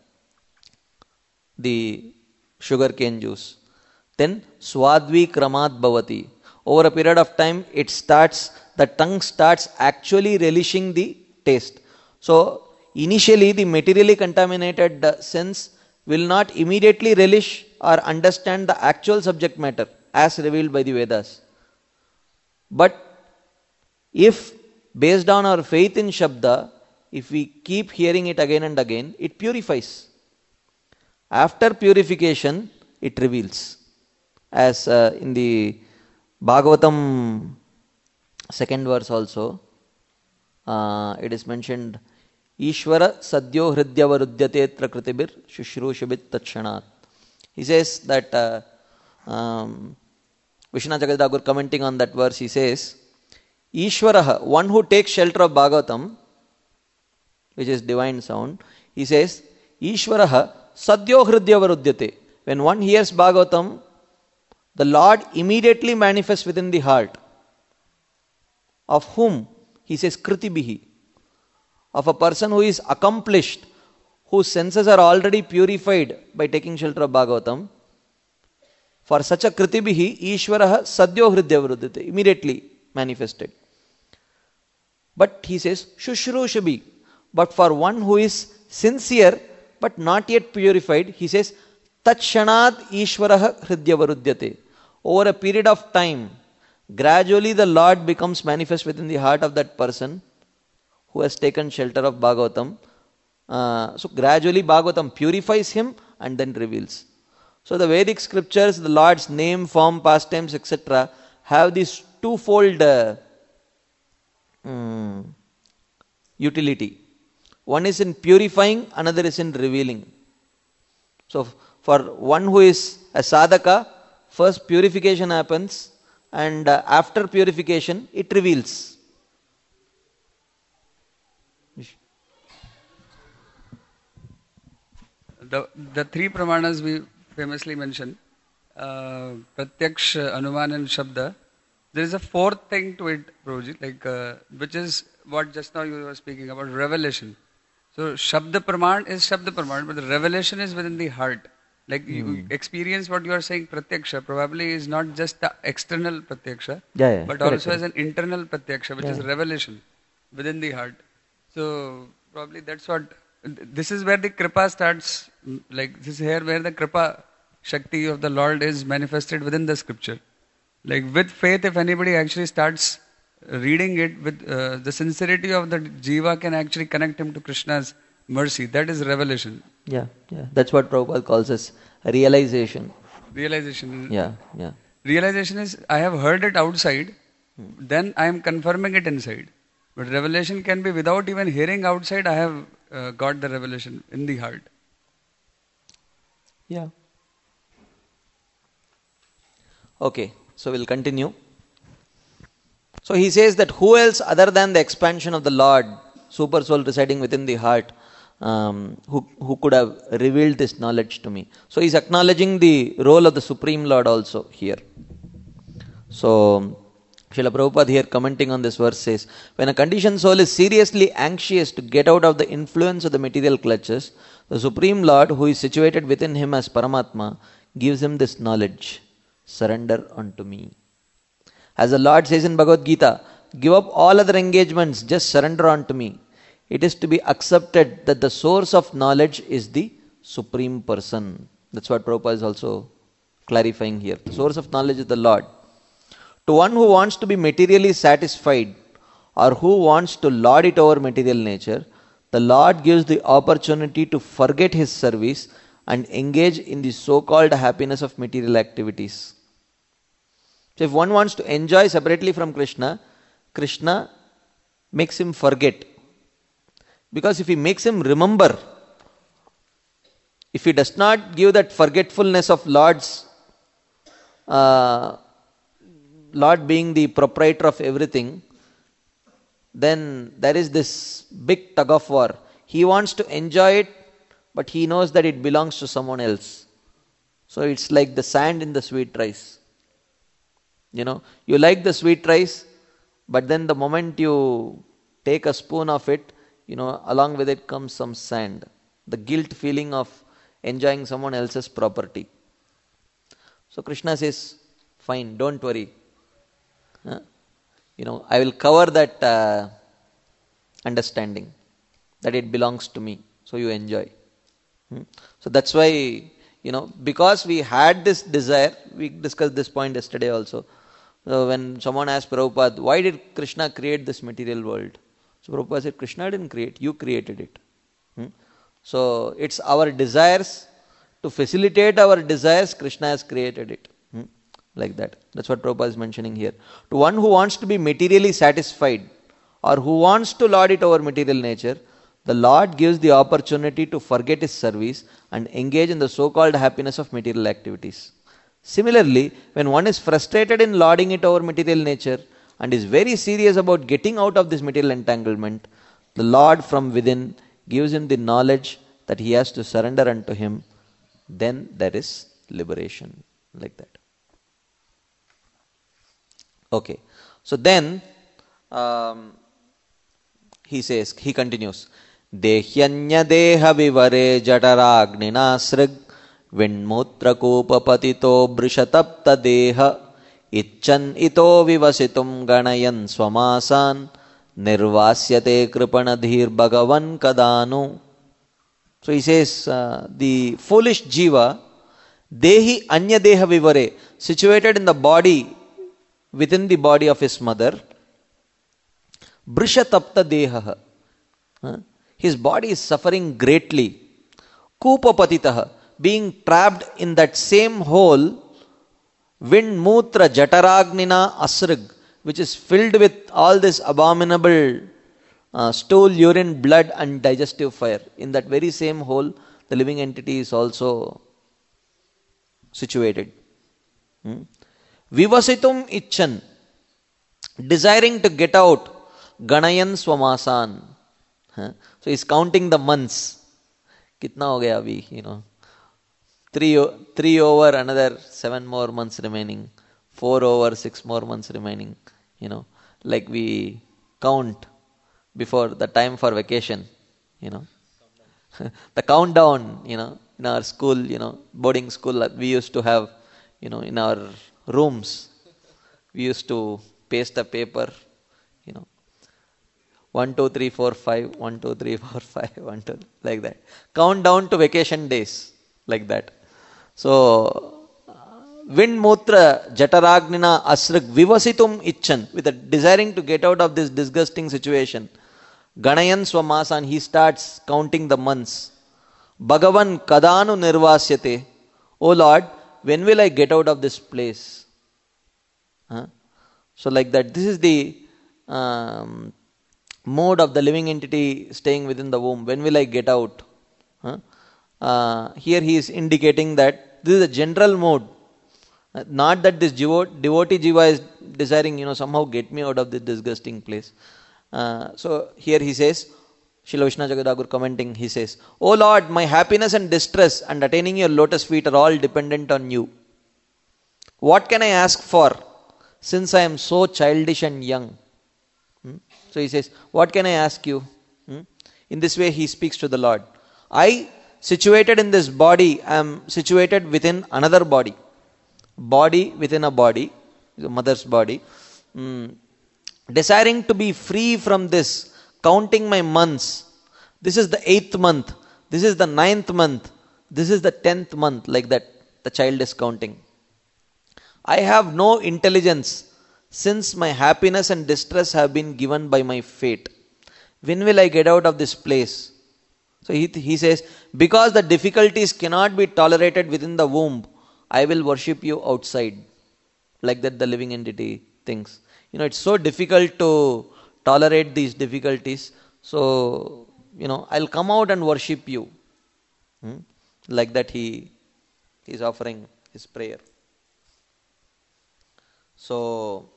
the sugar cane juice. Then swadvi kramat bhavati. Over a period of time, it starts, the tongue starts actually relishing the taste. So initially the materially contaminated sense will not immediately relish or understand the actual subject matter as revealed by the Vedas. But if based on our faith in Shabda, if we keep hearing it again and again, it purifies. After purification, it reveals. As uh, in the Bhagavatam second verse also, uh, it is mentioned, Ishvara sadyo hridyavarudyate trakrtibir shushrushabit tatshanat. He says that, uh, um, Vishwanath Chakravarti Thakur commenting on that verse, he says, Ishvaraha, one who takes shelter of Bhagavatam, which is divine sound, he says, Ishvaraha sadyo hridyavarudyate. When one hears Bhagavatam, the Lord immediately manifests within the heart. Of whom? He says, Kritibihi. Of a person who is accomplished, whose senses are already purified by taking shelter of Bhagavatam. For such a Kritibihi, Ishvaraha sadyo hridyavarudyate, immediately manifested. But he says, Shushrushabi. But for one who is sincere, but not yet purified, he says, Tatshanad Ishvaraha Hridyavarudyate. Over a period of time, gradually the Lord becomes manifest within the heart of that person who has taken shelter of Bhagavatam. Uh, so gradually Bhagavatam purifies him and then reveals. So the Vedic scriptures, the Lord's name, form, pastimes, et cetera have this twofold uh, um, utility. One is in purifying, another is in revealing. So for one who is a sadhaka, first purification happens, and uh, after purification it reveals. The, the three pramanas we famously mentioned, uh, Pratyaksha, Anuman and Shabda. There is a fourth thing to it, Prabhuji, like, uh, which is what just now you were speaking about, revelation. So Shabda Praman is Shabda Praman, but the revelation is within the heart. Like mm. you experience what you are saying, Pratyaksha, probably is not just the external Pratyaksha, yeah, yeah, but correct, also correct. as an internal Pratyaksha, which yeah. is revelation within the heart. So probably that's what, this is where the Kripa starts, like this is here where the Kripa Shakti of the Lord is manifested within the scripture. Like with faith, if anybody actually starts reading it with uh, the sincerity of the Jiva can actually connect him to Krishna's mercy. That is revelation. Yeah, yeah. That's what Prabhupada calls as realization. Realization. Yeah, yeah. Realization is, I have heard it outside, hmm. then I am confirming it inside. But revelation can be without even hearing outside, I have uh, got the revelation in the heart. Yeah. Okay, so we'll continue. So he says that who else other than the expansion of the Lord, super soul residing within the heart, um, who, who could have revealed this knowledge to me? So he's acknowledging the role of the Supreme Lord also here. So Srila Prabhupada here commenting on this verse says, when a conditioned soul is seriously anxious to get out of the influence of the material clutches, the Supreme Lord, who is situated within him as Paramatma, gives him this knowledge. Surrender unto me. As the Lord says in Bhagavad Gita, give up all other engagements, just surrender unto me. It is to be accepted that the source of knowledge is the Supreme Person. That's what Prabhupada is also clarifying here. The source of knowledge is the Lord. To one who wants to be materially satisfied or who wants to lord it over material nature, the Lord gives the opportunity to forget his service and engage in the so-called happiness of material activities. So if one wants to enjoy separately from Krishna, Krishna makes him forget. Because if he makes him remember, if he does not give that forgetfulness of Lord's, uh, Lord being the proprietor of everything, then there is this big tug of war. He wants to enjoy it, but he knows that it belongs to someone else. So it's like the sand in the sweet rice. You know, you like the sweet rice, but then the moment you take a spoon of it, you know, along with it comes some sand. The guilt feeling of enjoying someone else's property. So Krishna says, fine, don't worry. Huh? You know, I will cover that uh, understanding that it belongs to me. So you enjoy. Hmm? So that's why, you know, because we had this desire, we discussed this point yesterday also. So when someone asked Prabhupada, why did Krishna create this material world? So Prabhupada said, Krishna didn't create, you created it. Hmm? So it's our desires, to facilitate our desires, Krishna has created it. Hmm? Like that. That's what Prabhupada is mentioning here. To one who wants to be materially satisfied or who wants to lord it over material nature, the Lord gives the opportunity to forget his service and engage in the so-called happiness of material activities. Similarly, when one is frustrated in lording it over material nature and is very serious about getting out of this material entanglement, the Lord from within gives him the knowledge that he has to surrender unto him. Then there is liberation. Like that. Okay. So then, um, he says, he continues, Dehyanya deha vivare jataragni srig vinmutra kopapatito brishatapta deha icchan ito vivasitum ganayan swamasan nirvasyate kripanadhir bhagavan kadanu. So he says, uh, the foolish jiva, dehi anya deha vivare, situated in the body, within the body of his mother, brisha tapta deha. Uh, his body is suffering greatly. Kupapatitaha, being trapped in that same hole, wind mutra jataragnina asrag, which is filled with all this abominable uh, stool, urine, blood and digestive fire. In that very same hole, the living entity is also situated. Hmm? Vivasitum icchan, desiring to get out, ganayan swamasan. Huh? So he's counting the months. Kitna ho gaya abhi, you know. Three, three over, another seven more months remaining. Four over, six more months remaining. You know, like we count before the time for vacation, you know. The countdown, you know, in our school, you know, boarding school, we used to have, you know, in our rooms, we used to paste a paper, you know, one, two, three, four, five, one, two, three, four, five, one, two, like that. Count down to vacation days, like that. So, wind mutra jataragnina asrag vivasitum icchan, with a desiring to get out of this disgusting situation. Ganayan swamasan, he starts counting the months. Bhagavan kadanu nirvasyate, O Lord, when will I get out of this place? Huh? So like that, this is the um, mode of the living entity staying within the womb. When will I get out? Huh? Uh, here he is indicating that this is a general mode. Uh, not that this devo- devotee jiva is desiring, you know, somehow get me out of this disgusting place. Uh, so here he says, Srila Vishnu Jagadaguru commenting, he says, O Lord, my happiness and distress and attaining your lotus feet are all dependent on you. What can I ask for, since I am so childish and young? Hmm? So he says, what can I ask you? Hmm? In this way he speaks to the Lord. I, situated in this body, am situated within another body. Body within a body, the mother's body. Hmm. Desiring to be free from this, counting my months. This is the eighth month. This is the ninth month. This is the tenth month, like that the child is counting. I have no intelligence, since my happiness and distress have been given by my fate. When will I get out of this place? So he, he says, because the difficulties cannot be tolerated within the womb, I will worship you outside. Like that the living entity thinks. You know, it's so difficult to tolerate these difficulties. So, you know, I'll come out and worship you. Hmm? Like that he is offering his prayer. So,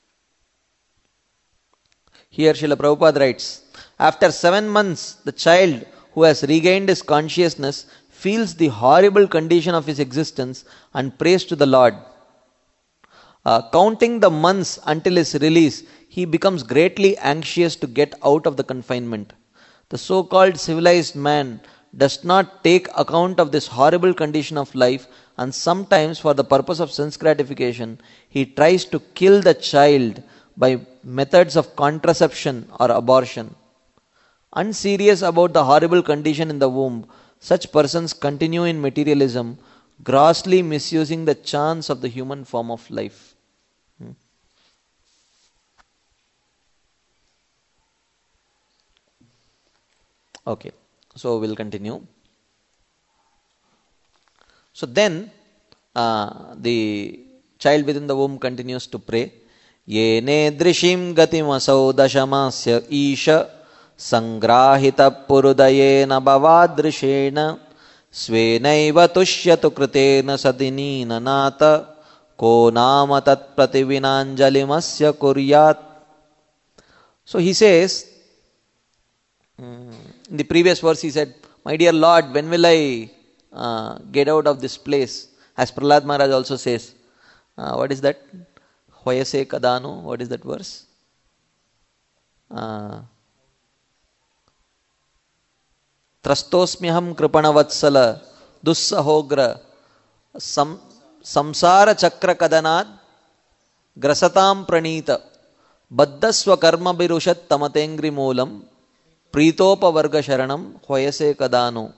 here Srila Prabhupada writes, after seven months, the child who has regained his consciousness feels the horrible condition of his existence and prays to the Lord. Uh, counting the months until his release, he becomes greatly anxious to get out of the confinement. The so-called civilized man does not take account of this horrible condition of life, and sometimes for the purpose of sense gratification, he tries to kill the child by methods of contraception or abortion. Unserious about the horrible condition in the womb, such persons continue in materialism, grossly misusing the chance of the human form of life. Hmm. Okay, so we'll continue. So then, uh, the child within the womb continues to pray. Yene drishim gatimasau dashamasya isha sangrahita purudayena bhavadrishena svenaiva tushyatu kritena sadinina nata ko nama tat prativinanjalimasya kuryat. So he says, in the previous verse he said, my dear Lord, when will I uh, get out of this place? As Prahlad Maharaj also says, uh, what is that? Hoyase kadanu, what is that verse? Uh, Trastosmyaham kripanavatsala dussahogra sam, samsara chakra kadanad grasatam pranita baddasva karma birushat tamatengri moolam Pritopa Varga Sharanam Hoyase Kadano.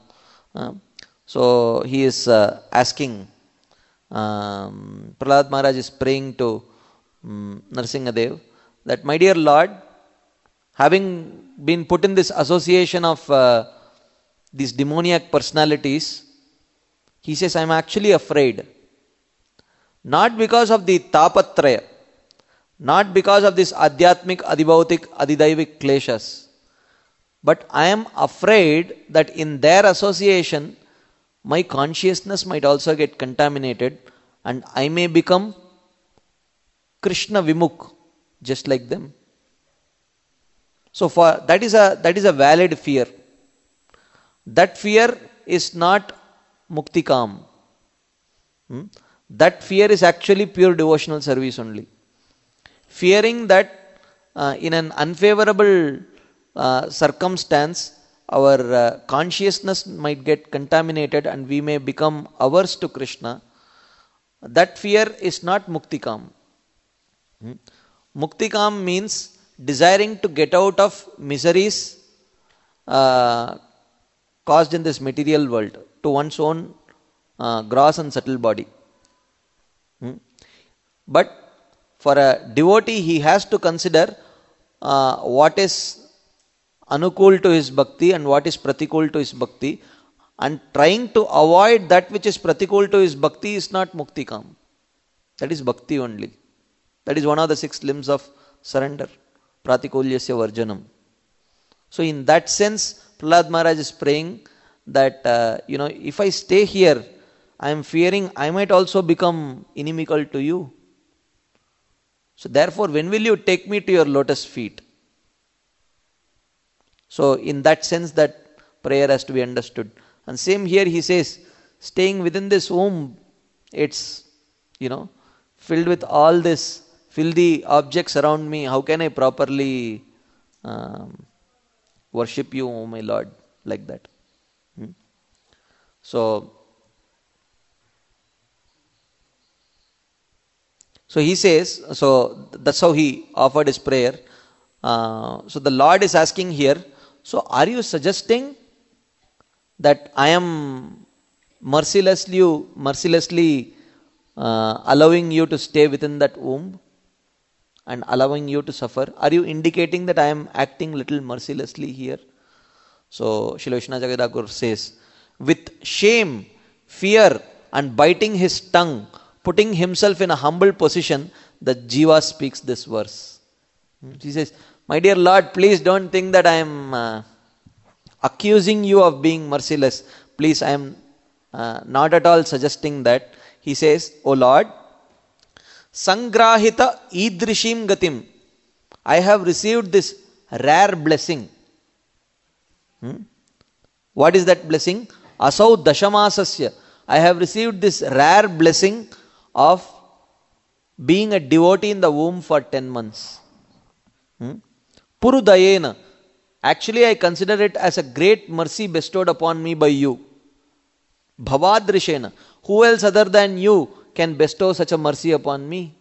Uh, so he is uh, asking, um, Prahlad Maharaj is praying to um, Nrsingadev that, my dear Lord, having been put in this association of uh, these demoniac personalities, he says, I am actually afraid. Not because of the tapatraya, not because of this adhyatmik, adibhautik, adidaivik kleshas, but I am afraid that in their association, my consciousness might also get contaminated and I may become Krishna Vimukh, just like them. So for that is a that is a valid fear. That fear is not muktikam. Hmm? That fear is actually pure devotional service only. Fearing that uh, in an unfavorable uh, circumstance, our uh, consciousness might get contaminated and we may become averse to Krishna, that fear is not muktikam. Hmm? Muktikam means desiring to get out of miseries uh, caused in this material world to one's own uh, gross and subtle body. Hmm? But for a devotee, he has to consider uh, what is anukul to his bhakti and what is pratikul to his bhakti, and trying to avoid that which is pratikul to his bhakti is not muktikam. That is bhakti only. That is one of the six limbs of surrender. Pratikulyasya varjanam. So in that sense, Prahlad Maharaj is praying that, uh, you know, if I stay here, I am fearing I might also become inimical to you. So therefore, when will you take me to your lotus feet? So in that sense, that prayer has to be understood. And same here, he says, staying within this womb, it's, you know, filled with all this filthy objects around me. How can I properly um, worship you, O my Lord, like that? Hmm? So, so he says, so that's how he offered his prayer. Uh, so the Lord is asking here, so are you suggesting that I am mercilessly, mercilessly uh, allowing you to stay within that womb and allowing you to suffer? Are you indicating that I am acting little mercilessly here? So Srila Vishwanath Chakravarti Thakur says, with shame, fear and biting his tongue, putting himself in a humble position, the Jiva speaks this verse. He says, my dear Lord, please don't think that I am uh, accusing you of being merciless. Please, I am uh, not at all suggesting that. He says, O Lord, Sangrahita idrishim gatim. I have received this rare blessing. Hmm? What is that blessing? Asau dashamasasya. I have received this rare blessing of being a devotee in the womb for ten months. Hmm? Purudayena. Actually, I consider it as a great mercy bestowed upon me by you. Bhavadrishena. Who else other than you can bestow such a mercy upon me?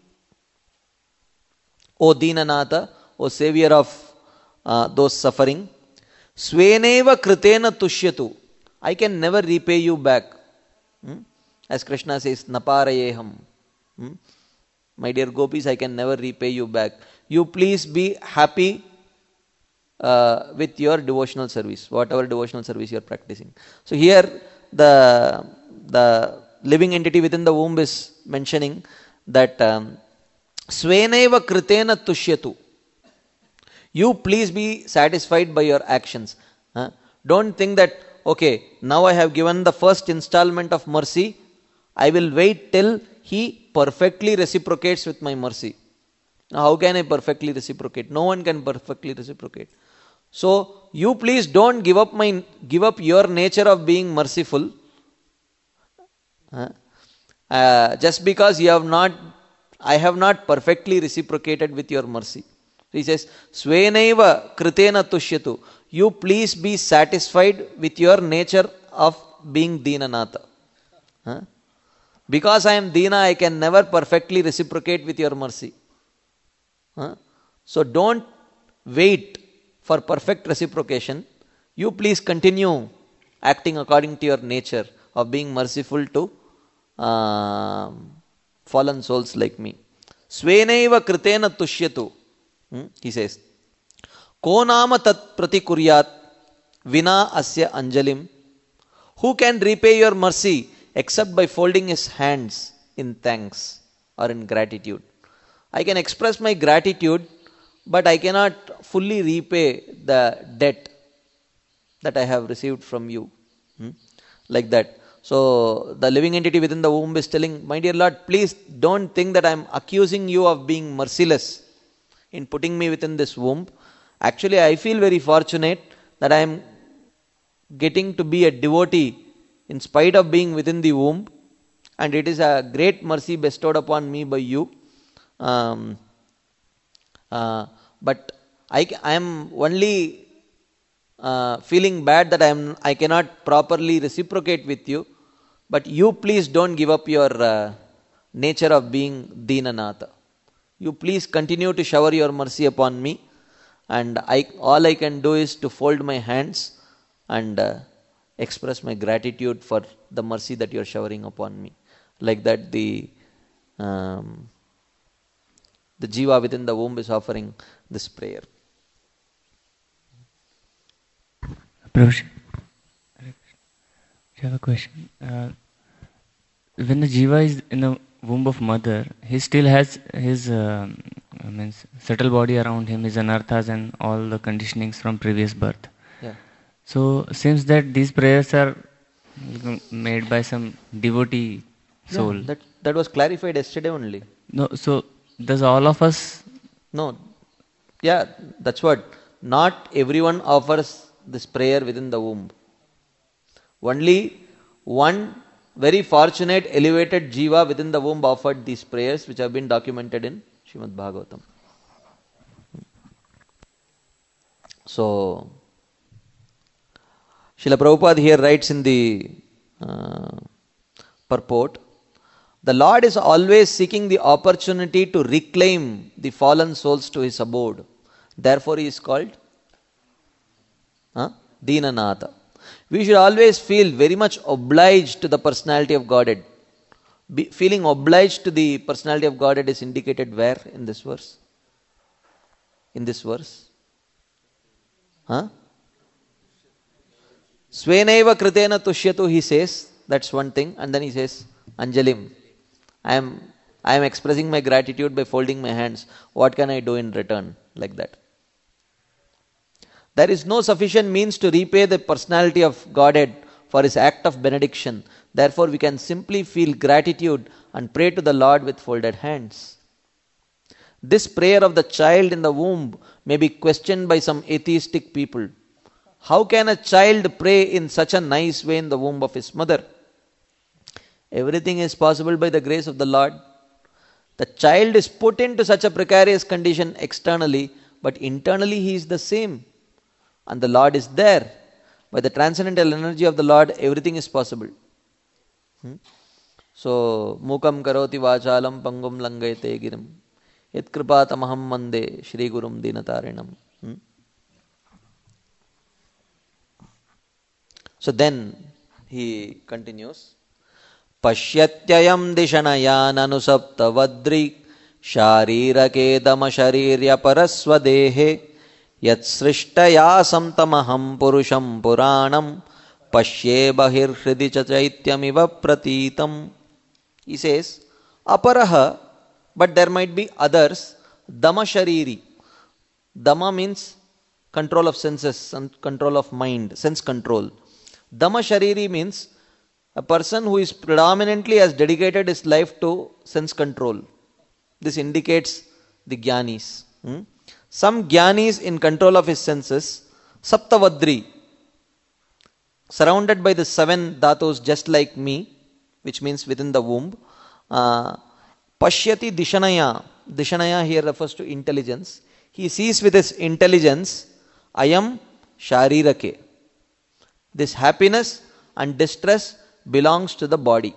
O Deenanatha, O Savior of uh, those suffering. Sveneva kritena tushyatu. I can never repay you back. Hmm? As Krishna says, Naparayeham. Hmm? My dear gopis, I can never repay you back. You please be happy uh, with your devotional service, whatever devotional service you are practicing. So here the, the living entity within the womb is mentioning that um, Sveneva kritena tushyatu. You please be satisfied by your actions. Huh? Don't think that, okay, now I have given the first installment of mercy, I will wait till he perfectly reciprocates with my mercy. Now how can I perfectly reciprocate? No one can perfectly reciprocate. So you please don't give up my give up your nature of being merciful. Huh? Uh, just because you have not, I have not perfectly reciprocated with your mercy. So he says, Sveneva kritena tushyatu. You please be satisfied with your nature of being Deenanatha. Huh? Because I am Deena, I can never perfectly reciprocate with your mercy. Huh? So don't wait for perfect reciprocation. You please continue acting according to your nature of being merciful to uh, fallen souls like me. Svenaiva kritena tushyatu. Hmm? He says, Ko nama tat pratikuryat vina asya anjalim. Who can repay your mercy except by folding his hands in thanks or in gratitude? I can express my gratitude, but I cannot fully repay the debt that I have received from you. Hmm? Like that. So the living entity within the womb is telling, my dear Lord, please don't think that I am accusing you of being merciless in putting me within this womb. Actually, I feel very fortunate that I am getting to be a devotee in spite of being within the womb, and it is a great mercy bestowed upon me by you. Um, uh, but I, I am only uh, feeling bad that I am I cannot properly reciprocate with you. But you please don't give up your uh, nature of being Dinanatha. You please continue to shower your mercy upon me, and I all I can do is to fold my hands and uh, express my gratitude for the mercy that you are showering upon me. Like that, the um, the jiva within the womb is offering this prayer. Prabhuji, I have a question. Uh, when the jiva is in the womb of mother, he still has his uh, means subtle body around him, his anarthas and all the conditionings from previous birth. Yeah. So seems that these prayers are made by some devotee soul. Yeah, that that was clarified yesterday only. No, so does all of us? No. Yeah, that's what. Not everyone offers this prayer within the womb. Only one very fortunate elevated jiva within the womb offered these prayers, which have been documented in Srimad Bhagavatam. So, Srila Prabhupada here writes in the uh, purport, the Lord is always seeking the opportunity to reclaim the fallen souls to his abode. Therefore, he is called huh? Dinanatha. We should always feel very much obliged to the personality of Godhead. Be, feeling obliged to the personality of Godhead is indicated where in this verse? In this verse? Huh? Svenaiva kritena tushyatu, he says, that's one thing, and then he says, Anjalim, I am I am expressing my gratitude by folding my hands. What can I do in return? Like that. There is no sufficient means to repay the personality of Godhead for his act of benediction. Therefore, we can simply feel gratitude and pray to the Lord with folded hands. This prayer of the child in the womb may be questioned by some atheistic people. How can a child pray in such a nice way in the womb of his mother? Everything is possible by the grace of the Lord. The child is put into such a precarious condition externally, but internally he is the same. And the Lord is there. By the transcendental energy of the Lord, everything is possible. Hmm? So, Mukam karoti vachalam pangum langayate girim. Yat kripatamaham mande Shri Gurum Dinatarinam. Hmm? So then he continues. Pasyatyayam dishanaya nanusapta vadri sharirake dama sharirya paraswadehe yat srishtaya samtamaham purusham puranam pashye bahir hridi chaityamiva pratitam. He says, aparaha, but there might be others, dama shariri. Dama means control of senses and control of mind, sense control. Dama shariri means a person who is predominantly has dedicated his life to sense control. This indicates the jnanis. Hmm? Some jnanis in control of his senses, saptavadri, surrounded by the seven dhatus just like me, which means within the womb. Uh, Pashyati dishanaya. Dishanaya here refers to intelligence. He sees with his intelligence, I am sharirake. This happiness and distress belongs to the body.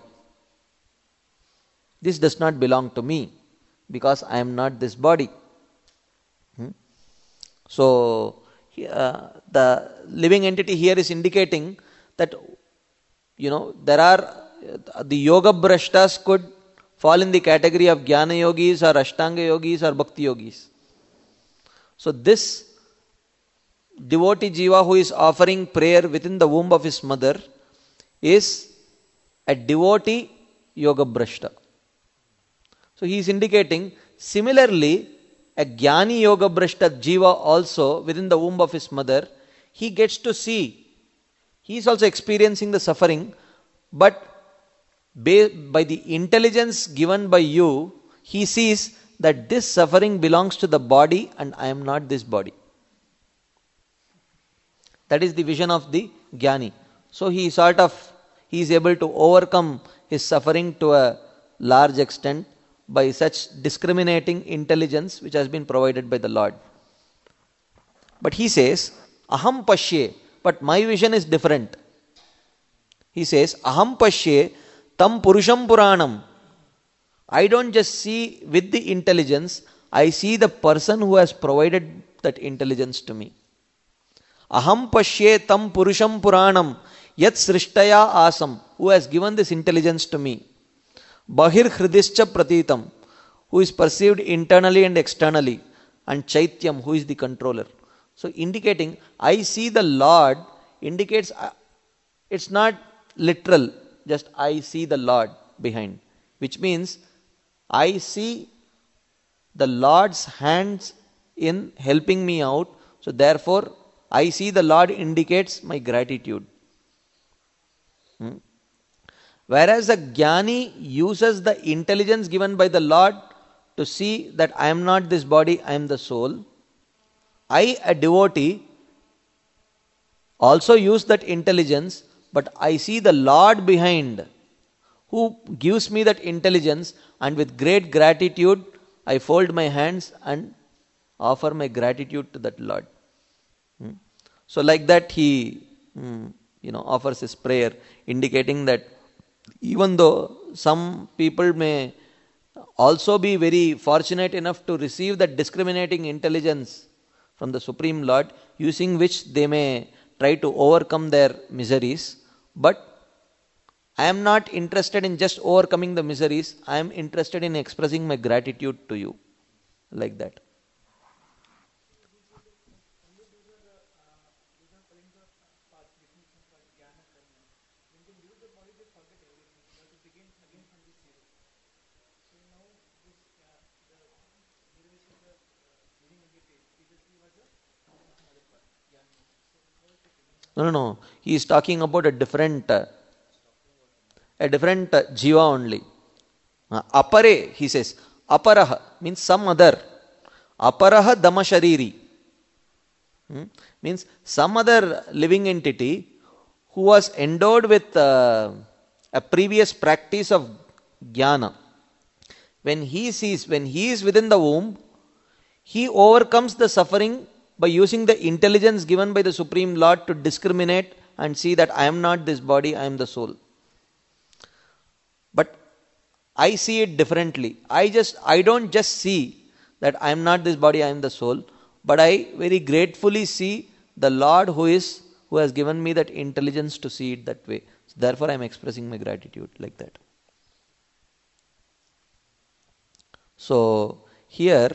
This does not belong to me because I am not this body. Hmm? So, uh, the living entity here is indicating that, you know, there are, the yoga brashtas could fall in the category of jnana yogis or ashtanga yogis or bhakti yogis. So this devotee jiva who is offering prayer within the womb of his mother is a devotee yoga brashta. So he is indicating, similarly, a jnani yoga brashta jiva also within the womb of his mother, he gets to see, he is also experiencing the suffering, but by the intelligence given by you, he sees that this suffering belongs to the body and I am not this body. That is the vision of the jnani. So he sort of, he is able to overcome his suffering to a large extent by such discriminating intelligence which has been provided by the Lord. But he says, aham pashye, but my vision is different. He says, aham pashye tam purusham puranam. I don't just see with the intelligence, I see the person who has provided that intelligence to me. Aham pashye tam purusham puranam yat srishtaya asam, who has given this intelligence to me. Bahir hridischa pratitam, who is perceived internally and externally, and chaityam, who is the controller. So indicating, I see the Lord, indicates, uh, it's not literal, just I see the Lord behind, which means I see the Lord's hands in helping me out. So therefore, I see the Lord indicates my gratitude. Hmm. Whereas a jnani uses the intelligence given by the Lord to see that I am not this body, I am the soul. I, a devotee, also use that intelligence, but I see the Lord behind who gives me that intelligence, and with great gratitude I fold my hands and offer my gratitude to that Lord. Hmm. So like that he hmm, you know, offers his prayer, indicating that even though some people may also be very fortunate enough to receive that discriminating intelligence from the Supreme Lord, using which they may try to overcome their miseries, but I am not interested in just overcoming the miseries, I am interested in expressing my gratitude to you, like that. No, no, no. He is talking about a different, uh, a different uh, jiva only. Uh, apare, he says. Aparaha means some other. Aparaha damashariri. Hmm? Means some other living entity who was endowed with uh, a previous practice of jnana. When he sees, when he is within the womb, he overcomes the suffering by using the intelligence given by the Supreme Lord to discriminate and see that I am not this body, I am the soul. But I see it differently. I just, I don't just see that I am not this body, I am the soul, but I very gratefully see the Lord who is, who has given me that intelligence to see it that way. So therefore I am expressing my gratitude like that. So here,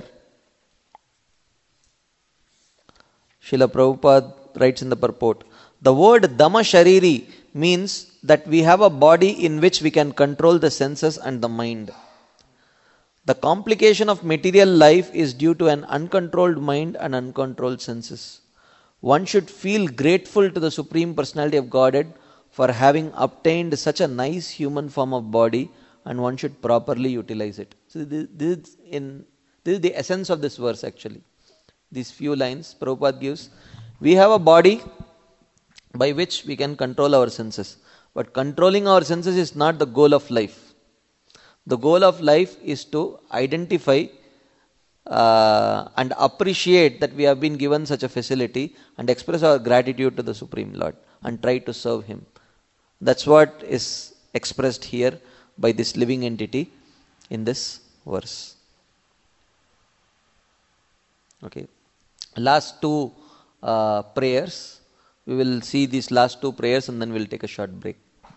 Srila Prabhupada writes in the purport, the word Dhamma Shariri means that we have a body in which we can control the senses and the mind. The complication of material life is due to an uncontrolled mind and uncontrolled senses. One should feel grateful to the Supreme Personality of Godhead for having obtained such a nice human form of body, and one should properly utilize it. So this, this, is, in, this is the essence of this verse actually. These few lines Prabhupada gives. We have a body by which we can control our senses. But controlling our senses is not the goal of life. The goal of life is to identify uh, and appreciate that we have been given such a facility and express our gratitude to the Supreme Lord and try to serve Him. That's what is expressed here by this living entity in this verse. Okay. Last two uh, prayers we will see these last two prayers and then we'll take a short break.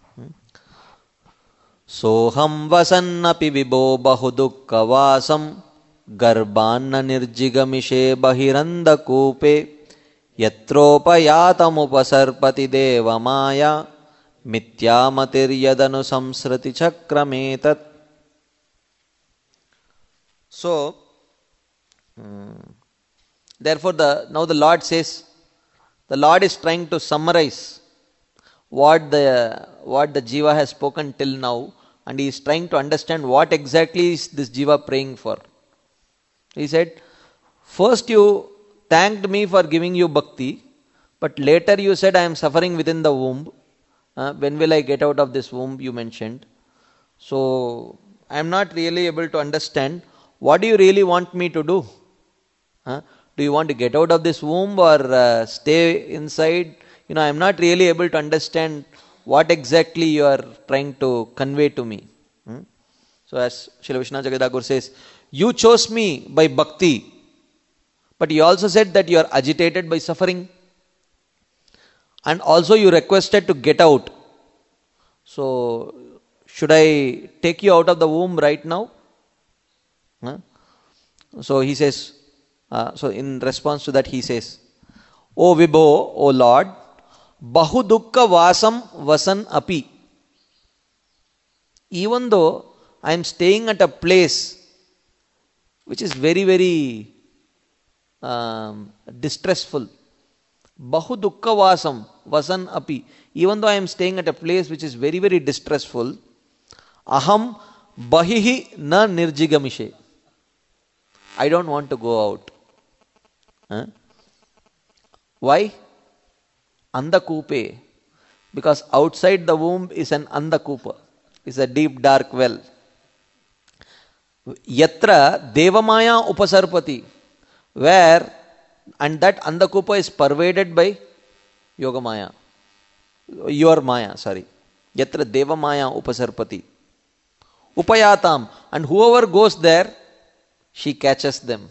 Soham vasannapi vibho bahudukkavasam garbanna nirjigamishe bahiranda kupe yatropayatamupasarpati deva maya mityamatir samsriti chakrametat. So, um, therefore, the now the Lord says, the Lord is trying to summarize what the what the jiva has spoken till now, and he is trying to understand what exactly is this jiva praying for. He said, first you thanked me for giving you bhakti, but later you said I am suffering within the womb. Uh, when will I get out of this womb, you mentioned. So I am not really able to understand. What do you really want me to do? Huh? Do you want to get out of this womb or uh, stay inside? You know, I am not really able to understand what exactly you are trying to convey to me. Hmm? So as Srila Vishwanath Chakravarti says, you chose me by bhakti, but you also said that you are agitated by suffering. And also you requested to get out. So, should I take you out of the womb right now? Huh? So he says, uh, so in response to that he says, O Vibho, O Lord, Bahu Dukkha Vasam Vasan Api. Even though I am staying at a place which is very, very um, distressful. Bahu Dukkha Vasam Vasan Api. Even though I am staying at a place which is very, very distressful, Aham Bahihi Na Nirjigamishe. I don't want to go out. Huh? Why? Andakupe. Because outside the womb is an Andakupa. It's a deep dark well. Yatra Devamaya Upasarpati. Where, and that Andakupa is pervaded by Yogamaya. Your Maya, sorry. Yatra Devamaya Upasarpati. Upayatam. And whoever goes there, she catches them.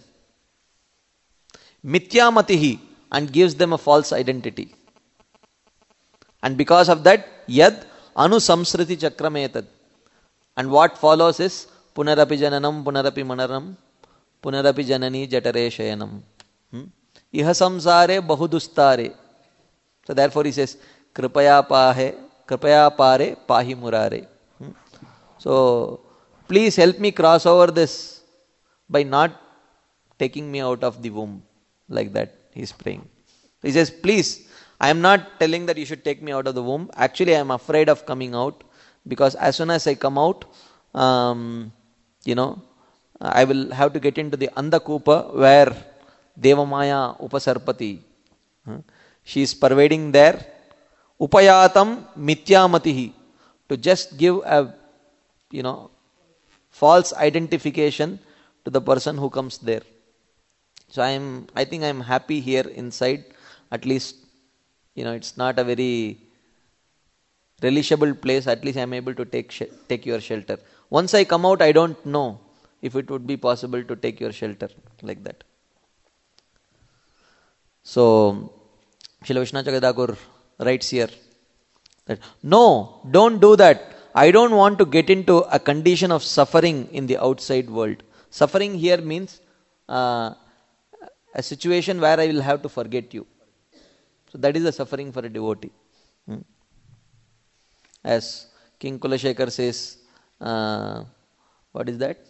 Mityamatihi, and gives them a false identity. And because of that, yad anu samsriti chakrametad. And what follows is punarapi jananam, punarapi manaram, punarapi janani jatare shayanam. Hmm? Iha samsare bahudustare. So therefore he says, kripaya pahe, kripaya pare pahi murare. Hmm? So please help me cross over this by not taking me out of the womb. Like that he is praying. He says, please, I am not telling that you should take me out of the womb. Actually, I am afraid of coming out, because as soon as I come out, um, you know, I will have to get into the Andakupa where Devamaya Upasarpati. Huh? She is pervading there. Upayatam Mityamatihi. To just give a, you know, false identification to the person who comes there. So I am, I think I am happy here inside. At least, you know, it's not a very relishable place. At least I am able to take sh- take your shelter. Once I come out, I don't know if it would be possible to take your shelter like that. So, Srila Vishwanath Chakravarti writes here that, no, don't do that. I don't want to get into a condition of suffering in the outside world. Suffering here means uh, a situation where I will have to forget you. So that is the suffering for a devotee. Hmm. As King Kulashekar says, uh, what is that?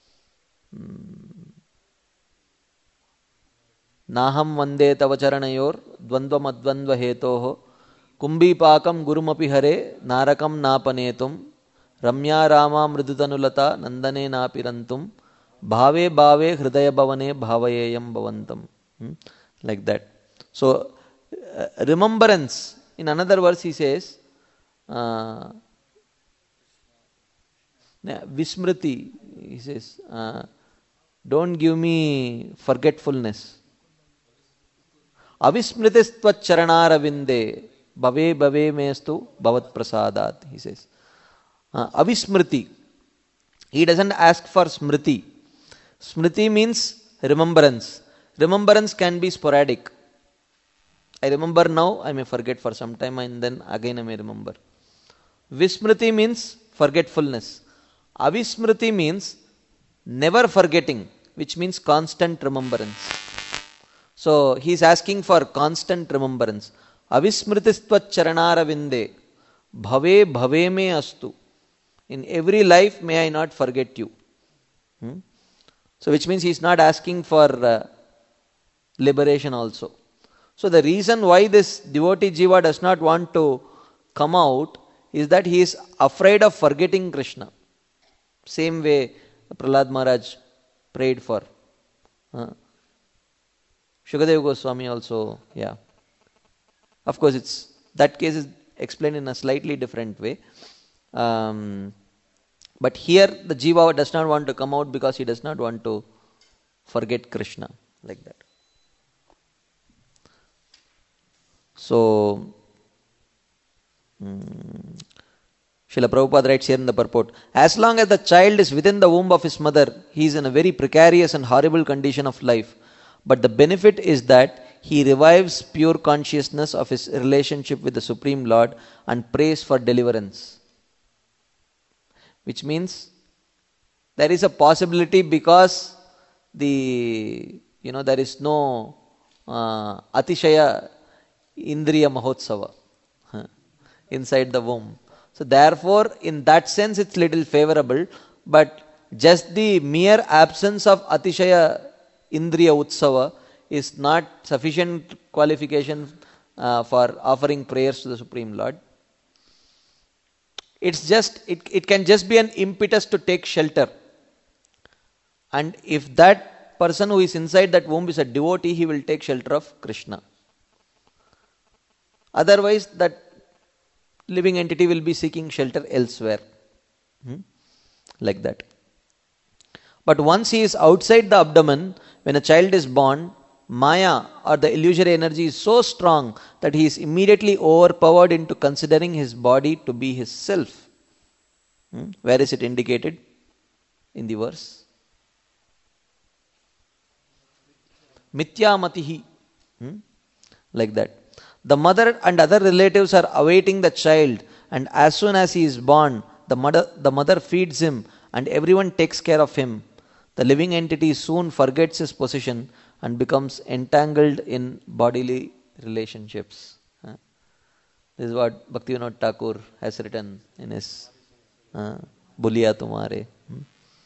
Naham vande tava charanayor dvandva madvandva hetoho kumbhipakam gurumapi hare narakam napanetum ramya rama mridutanulata nandane napirantum bhave bhave hridaya bhavane bhavayeyam bhavantam. Hmm? Like that. So, uh, remembrance. In another verse he says, uh, Vismriti, he says, uh, don't give me forgetfulness. Avismritistva charanaravinde bhave bhave mestu bhavat prasadat, he says. Uh, avismriti. He doesn't ask for smriti. Smriti means remembrance. Remembrance can be sporadic. I remember now, I may forget for some time and then again I may remember. Vismriti means forgetfulness. Avismriti means never forgetting, which means constant remembrance. So he is asking for constant remembrance. Avismritistvat charanara vinde bhave bhave me astu. In every life may I not forget you. Hmm? So which means he is not asking for uh, liberation also. So the reason why this devotee jiva does not want to come out is that he is afraid of forgetting Krishna. Same way Prahlad Maharaj prayed for. Uh, Shukadeva Goswami also, yeah. Of course, it's that case is explained in a slightly different way. Um, but here the jiva does not want to come out because he does not want to forget Krishna like that. So, hmm, Srila Prabhupada writes here in the purport, as long as the child is within the womb of his mother, he is in a very precarious and horrible condition of life. But the benefit is that he revives pure consciousness of his relationship with the Supreme Lord and prays for deliverance. Which means there is a possibility because the, you know, there is no uh, Atishaya Indriya Mahotsava huh, inside the womb. So therefore, in that sense, it's little favorable. But just the mere absence of Atishaya Indriya Utsava is not sufficient qualification uh, for offering prayers to the Supreme Lord. It's just, it, it can just be an impetus to take shelter. And if that person who is inside that womb is a devotee, he will take shelter of Krishna. Otherwise, that living entity will be seeking shelter elsewhere. Hmm? Like that. But once he is outside the abdomen, when a child is born, Maya or the illusory energy is so strong that he is immediately overpowered into considering his body to be his self. Hmm? Where is it indicated in the verse? Mithya matihi. Hmm? Like that. The mother and other relatives are awaiting the child, and as soon as he is born, the mother, the mother feeds him and everyone takes care of him. The living entity soon forgets his position and becomes entangled in bodily relationships. Uh, this is what Bhaktivinoda Thakur has written in his uh, Buliya Tumhare. Hmm.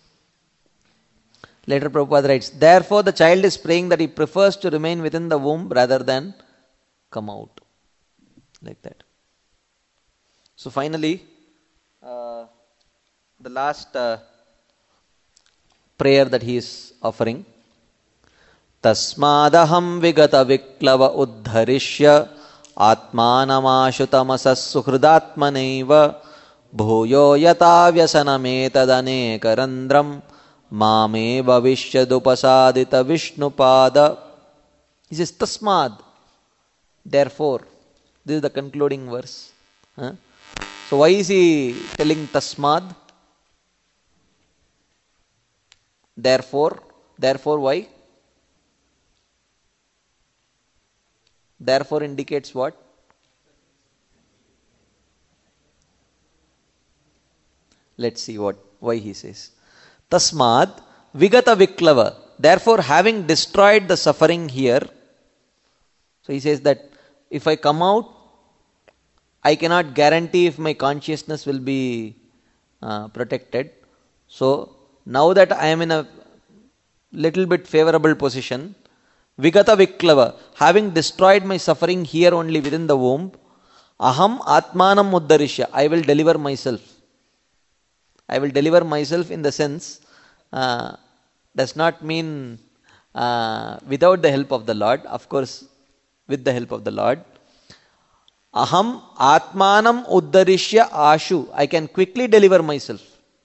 Later Prabhupada writes, therefore the child is praying that he prefers to remain within the womb rather than come out. Like that. So finally, uh, the last uh, prayer that he is offering. Tasmadaham vigata viklava uddharishya atmanamashutamasa suhridatmaneva bhuyo yata vyasanametadane karandram mame bhavishyadupasādita vishnupada. He says, Tasmad. Therefore, this is the concluding verse. Huh? So why is he telling Tasmad? Therefore, therefore why? Therefore indicates what? Let's see what why he says. Tasmad vigata viklava. Therefore, having destroyed the suffering here, so he says that if I come out, I cannot guarantee if my consciousness will be uh, protected. So now that I am in a little bit favorable position, vigata viklava, having destroyed my suffering here only within the womb, aham atmanam uddharishya, I will deliver myself. I will deliver myself in the sense, uh, does not mean uh, without the help of the Lord, of course with the help of the Lord. Aham atmanam uddharishya ashu, I can quickly deliver myself.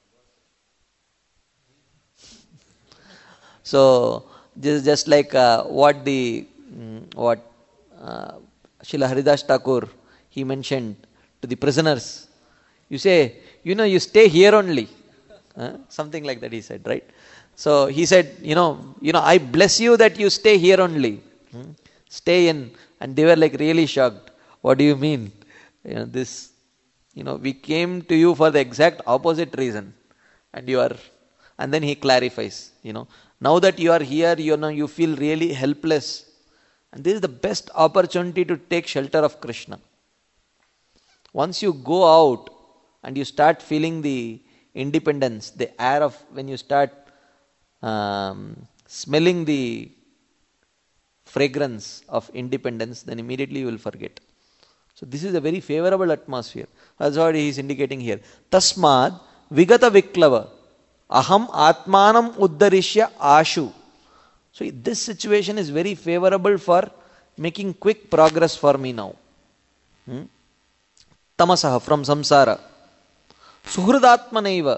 So this is just like uh, what the what uh, Srila Haridas Thakur he mentioned to the prisoners. You say, you know, you stay here only. Uh, something like that he said, right? So he said, you know, you know, I bless you that you stay here only. Hmm? Stay in And they were like really shocked. What do you mean? You know, this, you know, we came to you for the exact opposite reason. And you are, and then he clarifies, you know, now that you are here, you know, you feel really helpless. And this is the best opportunity to take shelter of Krishna. Once you go out and you start feeling the independence, the air of, when you start um, smelling the fragrance of independence, then immediately you will forget. So this is a very favorable atmosphere. That's what he is indicating here. Tasmad vigata viklava aham atmanam uddarishya ashu. So this situation is very favorable for making quick progress for me now. Hmm? Tamasaha, from samsara. Suhrudatmanaiva.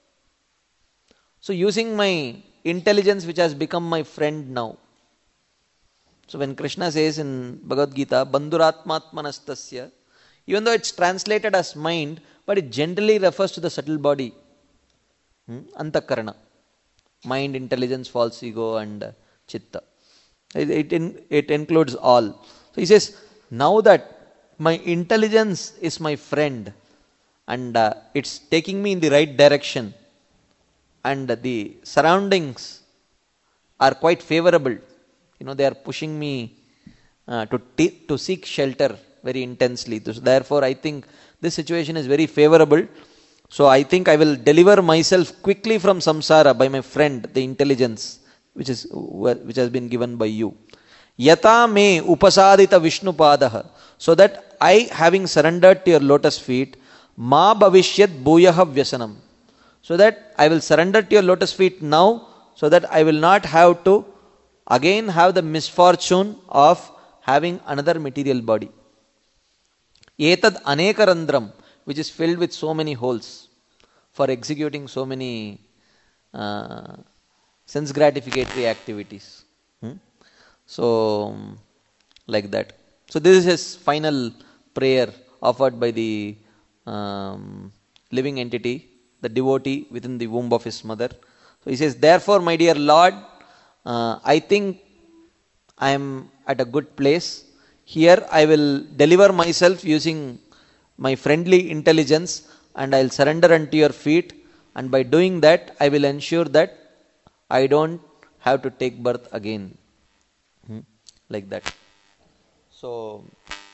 So using my intelligence which has become my friend now. So when Krishna says in Bhagavad Gita, Bandhuratmatmanastasya, even though it's translated as mind, but it generally refers to the subtle body. Hmm? Antakarana. Mind, intelligence, false ego and uh, chitta. It, it, in, it includes all. So he says, now that my intelligence is my friend and uh, it's taking me in the right direction and uh, the surroundings are quite favorable. You know, they are pushing me uh, to, t- to seek shelter very intensely. Therefore, I think this situation is very favorable. So I think I will deliver myself quickly from samsara by my friend, the intelligence, which is which has been given by you. Yata me upasadita Vishnupadaha, so that I, having surrendered to your lotus feet, ma bhavishyat bhuyaha vyasanam, so that I will surrender to your lotus feet now, so that I will not have to again have the misfortune of having another material body. Etad anekarandram, which is filled with so many holes for executing so many uh, sense gratificatory activities. Hmm? So, like that. So this is his final prayer offered by the um, living entity, the devotee within the womb of his mother. So he says, therefore, my dear Lord, uh, I think I am at a good place. Here I will deliver myself using my friendly intelligence and I will surrender unto your feet, and by doing that I will ensure that I don't have to take birth again. Hmm? Like that. So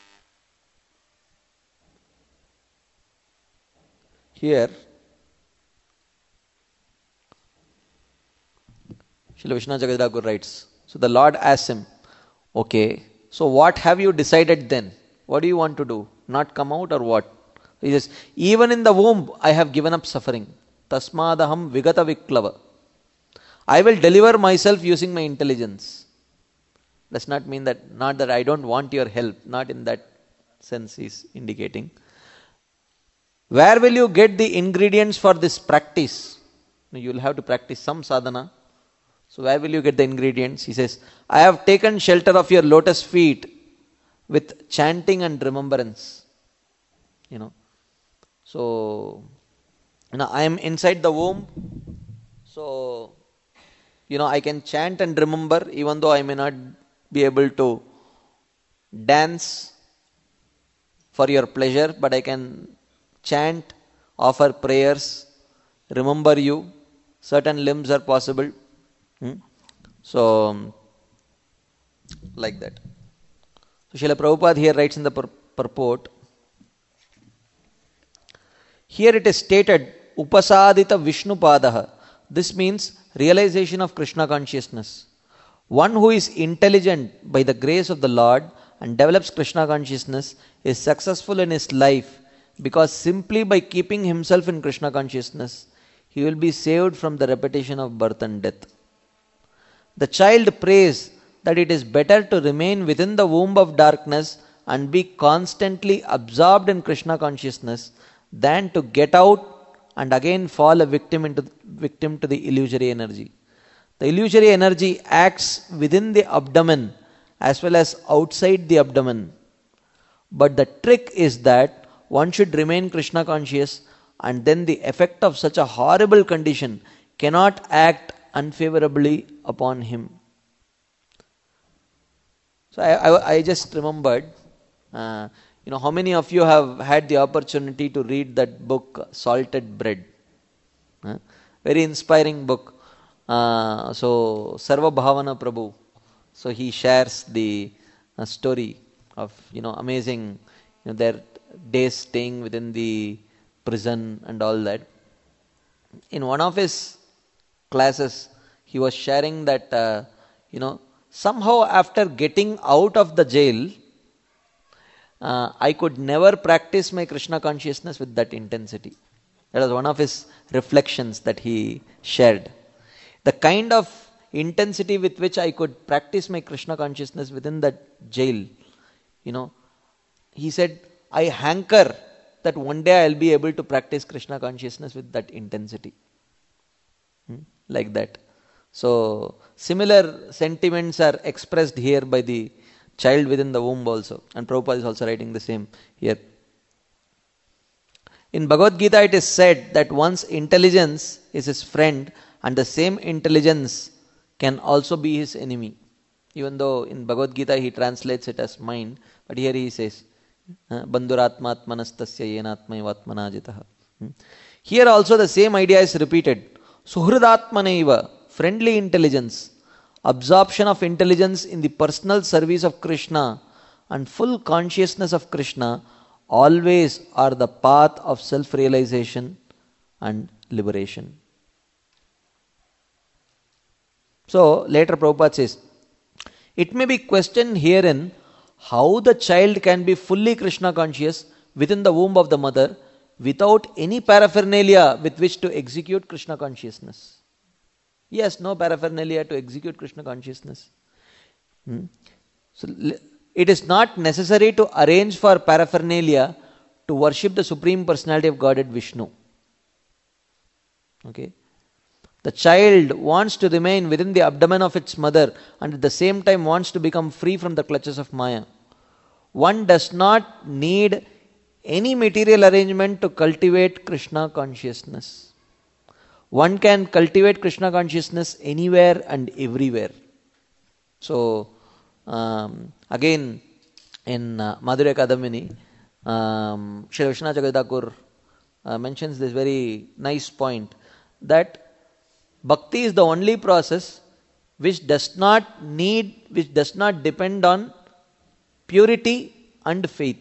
here Srila Vishwanath Chakravarti Thakur writes, so the Lord asks him, okay, so what have you decided then? What do you want to do? Not come out or what? He says, even in the womb I have given up suffering. Tasmadaham vigata viklava. I will deliver myself using my intelligence. Does not mean that, not that I don't want your help, not in that sense he's indicating. Where will you get the ingredients for this practice? You will have to practice some sadhana. So where will you get the ingredients? He says, I have taken shelter of your lotus feet with chanting and remembrance. You know. So, you know, I am inside the womb. So, you know, I can chant and remember even though I may not be able to dance for your pleasure, but I can chant, offer prayers, remember you. Certain limbs are possible. Hmm? So, like that. So, Srila Prabhupada here writes in the pur- purport, here it is stated, Upasadita Vishnupadaha. This means realization of Krishna consciousness. One who is intelligent by the grace of the Lord and develops Krishna consciousness is successful in his life because simply by keeping himself in Krishna consciousness, he will be saved from the repetition of birth and death. The child prays that it is better to remain within the womb of darkness and be constantly absorbed in Krishna consciousness than to get out and again fall a victim into victim to the illusory energy. The illusory energy acts within the abdomen as well as outside the abdomen. But the trick is that one should remain Krishna conscious, and then the effect of such a horrible condition cannot act unfavorably upon him. So I, I, I just remembered, uh, you know, how many of you have had the opportunity to read that book, Salted Bread? Uh, very inspiring book. Uh, so Sarva Bhavana Prabhu. So he shares the uh, story of, you know, amazing, you know, their days staying within the prison and all that. In one of his classes, he was sharing that, uh, you know, somehow after getting out of the jail, uh, I could never practice my Krishna consciousness with that intensity. That was one of his reflections that he shared. The kind of intensity with which I could practice my Krishna consciousness within that jail, you know, he said, I hanker that one day I'll be able to practice Krishna consciousness with that intensity. Hmm? Like that. So, similar sentiments are expressed here by the child within the womb also. And Prabhupada is also writing the same here. In Bhagavad Gita it is said that one's intelligence is his friend and the same intelligence can also be his enemy. Even though in Bhagavad Gita he translates it as mind, but here he says, Bandhuratma atmanastasya yenatma vatmana jitaha. Here also the same idea is repeated. Suhridatmanaiva, friendly intelligence, absorption of intelligence in the personal service of Krishna and full consciousness of Krishna always are the path of self-realization and liberation. So later Prabhupada says, it may be questioned herein how the child can be fully Krishna conscious within the womb of the mother without any paraphernalia with which to execute Krishna consciousness. Yes, no paraphernalia to execute Krishna consciousness. Hmm? So it is not necessary to arrange for paraphernalia to worship the Supreme Personality of Godhead Vishnu. Okay. The child wants to remain within the abdomen of its mother and at the same time wants to become free from the clutches of Maya. One does not need any material arrangement to cultivate Krishna consciousness. One can cultivate Krishna consciousness anywhere and everywhere. So, um, again, in uh, Madhurya Kadamini, um, Shri Vishwanath Chakravarti uh, mentions this very nice point that Bhakti is the only process which does not need, which does not depend on purity and faith.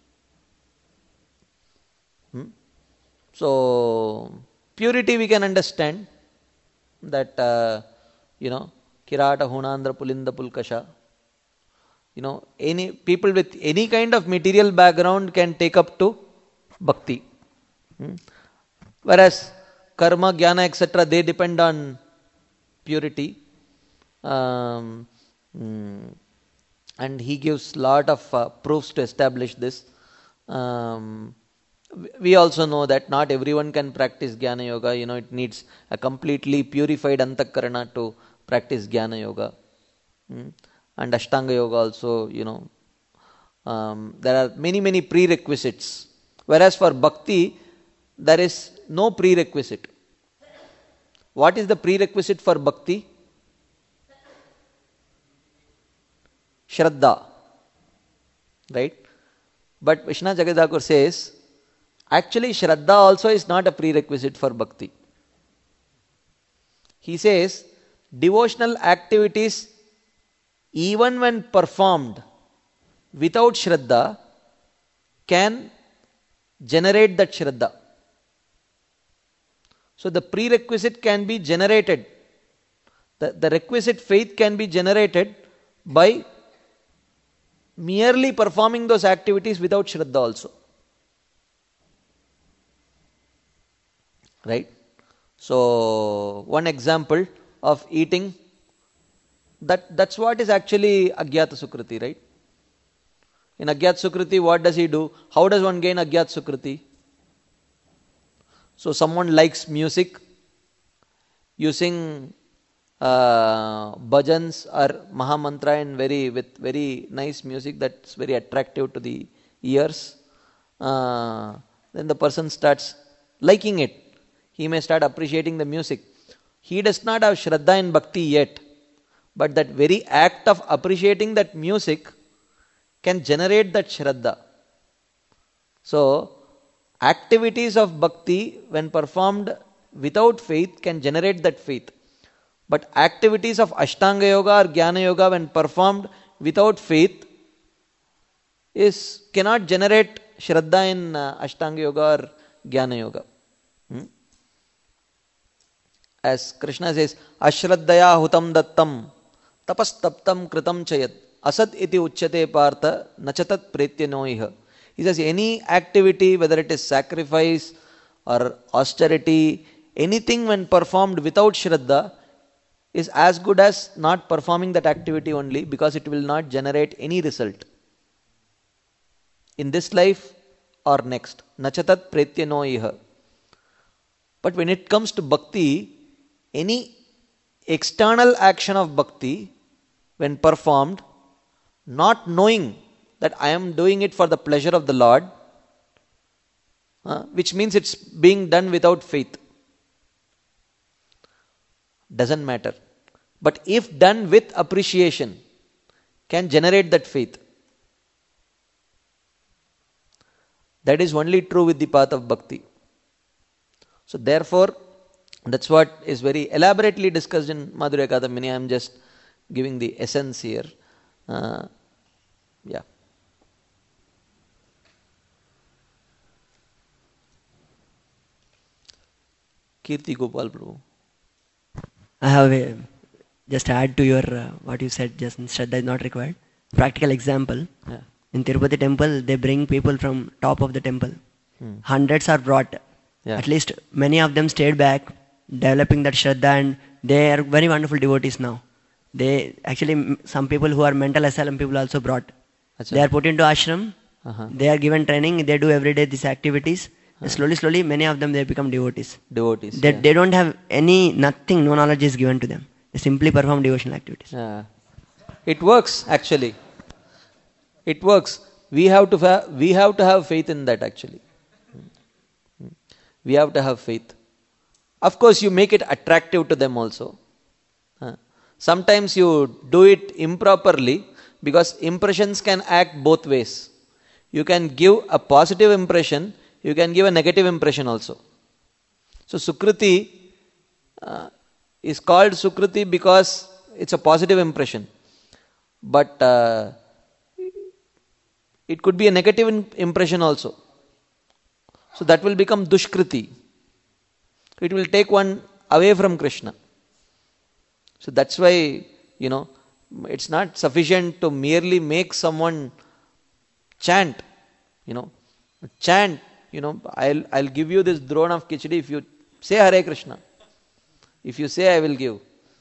Hmm? So, purity we can understand that, uh, you know, Kirata Hunandra Pulinda Pulkasha. You know, any people with any kind of material background can take up to Bhakti. Hmm? Whereas karma, jnana, et cetera, they depend on purity. Um, mm, and he gives lot of uh, proofs to establish this. Um, we also know that not everyone can practice jnana yoga. You know, it needs a completely purified antakarana to practice jnana yoga. Hmm? And Ashtanga yoga also, you know, um, there are many, many prerequisites. Whereas for bhakti, there is no prerequisite. What is the prerequisite for bhakti? Shraddha. Right? But Vishwanath Chakravarti says, actually Shraddha also is not a prerequisite for bhakti. He says, devotional activities, even when performed without Shraddha, can generate that Shraddha. So the prerequisite can be generated. The, the requisite faith can be generated by merely performing those activities without Shraddha also. Right? So, one example of eating, that, that's what is actually Agyata Sukriti, right? In Agyata Sukriti, what does he do? How does one gain Agyata Sukriti? So someone likes music, you sing uh, bhajans or Mahamantra in very, with very nice music that's very attractive to the ears. Uh, then the person starts liking it. He may start appreciating the music. He does not have Shraddha in Bhakti yet. But that very act of appreciating that music can generate that Shraddha. So, activities of bhakti, when performed without faith, can generate that faith. But activities of Ashtanga Yoga or Jnana Yoga, when performed without faith, is cannot generate Shraddha in uh, Ashtanga Yoga or Jnana Yoga. Hmm? As Krishna says, Ashraddaya hutam dattam tapastaptam kritam chayat asad iti uchyate partha nachatat pretya noiha. He says any activity, whether it is sacrifice or austerity, anything when performed without Shraddha is as good as not performing that activity only, because it will not generate any result in this life or next. Nachatat pretya noiha. But when it comes to bhakti, any external action of bhakti, when performed, not knowing that I am doing it for the pleasure of the Lord, uh, which means it's being done without faith, doesn't matter. But if done with appreciation, can generate that faith. That is only true with the path of bhakti. So therefore, that's what is very elaborately discussed in Madhurya Kadambini. I am just giving the essence here. Uh, yeah. Kirti Gopal Prabhu. I have a, just add to your uh, what you said, just Shraddha is not required. Practical example. Yeah. In Tirupati temple, they bring people from top of the temple. Hmm. Hundreds are brought. Yeah. At least many of them stayed back, developing that Shraddha, and they are very wonderful devotees now. They actually, some people who are mental asylum people also brought. Achha. They are put into ashram. Uh-huh. They are given training. They do every day these activities. Uh-huh. Slowly, slowly, many of them they become devotees. Devotees. They, yeah. they don't have any, nothing, no knowledge is given to them. They simply perform devotional activities. Yeah. It works actually. It works. We have to fa- we have to have faith in that actually. We have to have faith. Of course, you make it attractive to them also. Uh, sometimes you do it improperly, because impressions can act both ways. You can give a positive impression, you can give a negative impression also. So Sukriti uh, is called Sukriti because it's a positive impression. But uh, it could be a negative in- impression also. So that will become Dushkriti. It will take one away from Krishna. So that's why, you know, it's not sufficient to merely make someone chant, you know, chant, you know, I'll, I'll give you this drone of Khichdi if you say Hare Krishna. If you say, I will give.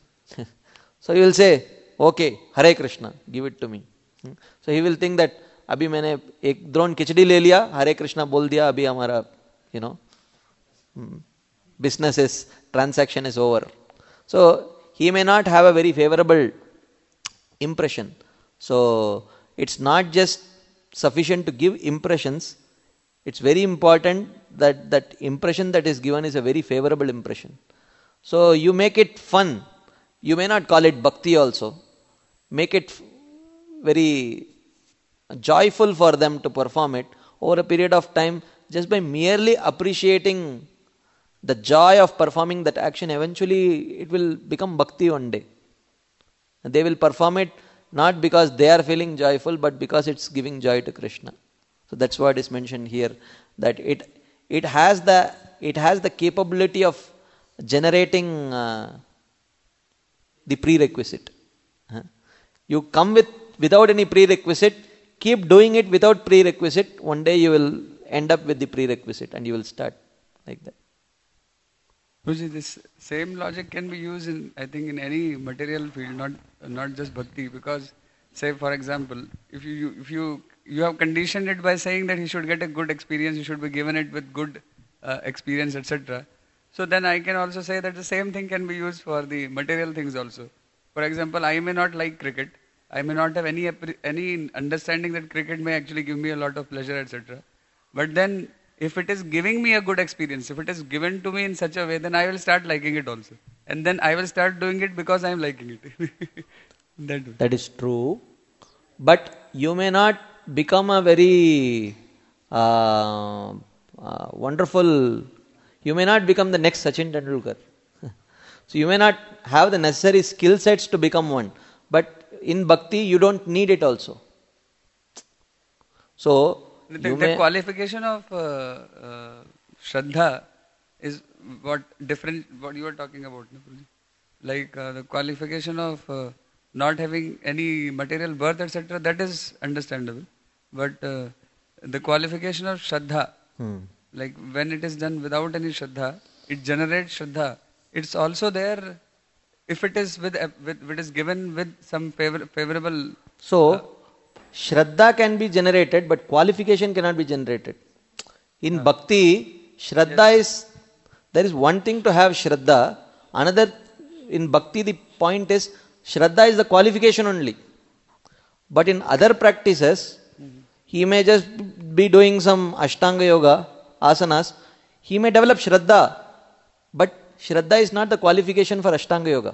So he will say, okay, Hare Krishna, give it to me. So he will think that, अभी मैंने एक द्रोण खिचड़ी ले लिया, हरे कृष्णा बोल दिया, अभी हमारा, you know, business is, transaction is over. So he may not have a very favorable impression. So it's not just sufficient to give impressions. It's very important that that impression that is given is a very favorable impression. So you make it fun. You may not call it bhakti also. Make it very joyful for them to perform it over a period of time, just by merely appreciating the joy of performing that action. Eventually it will become bhakti one day. And they will perform it not because they are feeling joyful, but because it's giving joy to Krishna. So that's what is mentioned here, that it it has the it has the capability of generating uh, the prerequisite. Huh? You come with without any prerequisite, keep doing it without prerequisite, one day you will end up with the prerequisite and you will start like that. This same logic can be used in, I think, in any material field, not not just bhakti. Because, say for example, if you if you you have conditioned it by saying that he should get a good experience, you should be given it with good uh, experience, et cetera. So then I can also say that the same thing can be used for the material things also. For example, I may not like cricket. I may not have any any understanding that cricket may actually give me a lot of pleasure, et cetera. But then, if it is giving me a good experience, if it is given to me in such a way, then I will start liking it also. and then I will start doing it because I am liking it. that way. That is true. But you may not become a very uh, uh, wonderful, you may not become the next Sachin Tendulkar. So you may not have the necessary skill sets to become one. But in bhakti, you don't need it also. So, The, you the may, qualification of uh, uh, Shraddha is what different, what you are talking about. No, Guruji? Like uh, the qualification of uh, not having any material birth, et cetera, that is understandable. But uh, the qualification of Shraddha, hmm. like when it is done without any Shraddha, it generates Shraddha. It's also there if it is with, with, it is given with some favor, favorable. So, uh, Shraddha can be generated, but qualification cannot be generated. In uh, bhakti, Shraddha yes. is, there is one thing to have Shraddha, another, in bhakti the point is, Shraddha is the qualification only. But in other practices, mm-hmm. he may just be doing some Ashtanga Yoga, asanas, he may develop Shraddha, but Shraddha is not the qualification for Ashtanga Yoga.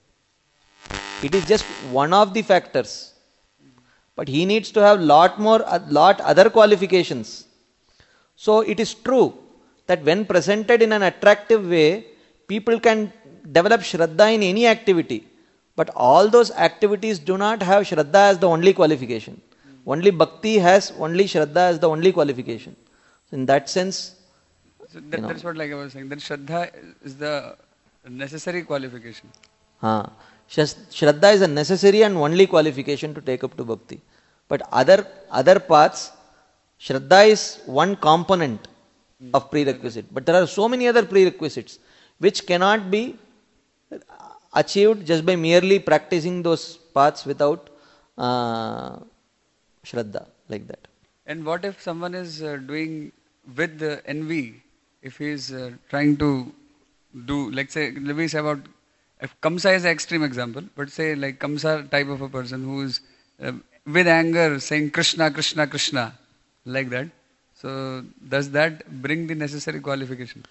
It is just one of the factors. But he needs to have lot more, a lot other qualifications. So it is true that when presented in an attractive way, people can develop Shraddha in any activity. But all those activities do not have Shraddha as the only qualification. Only Bhakti has only Shraddha as the only qualification. So in that sense, So that, you know, that's what like I was saying, that Shraddha is the necessary qualification. Uh, Shraddha is a necessary and only qualification to take up to Bhakti. But other, other paths, Shraddha is one component mm. of prerequisite. But there are so many other prerequisites which cannot be achieved just by merely practicing those paths without uh, Shraddha, like that. And what if someone is uh, doing with the envy? If he is uh, trying to do, like say, let me say about, if Kamsa is an extreme example, but say like Kamsa type of a person who is uh, with anger saying Krishna, Krishna, Krishna, like that. So does that bring the necessary qualification?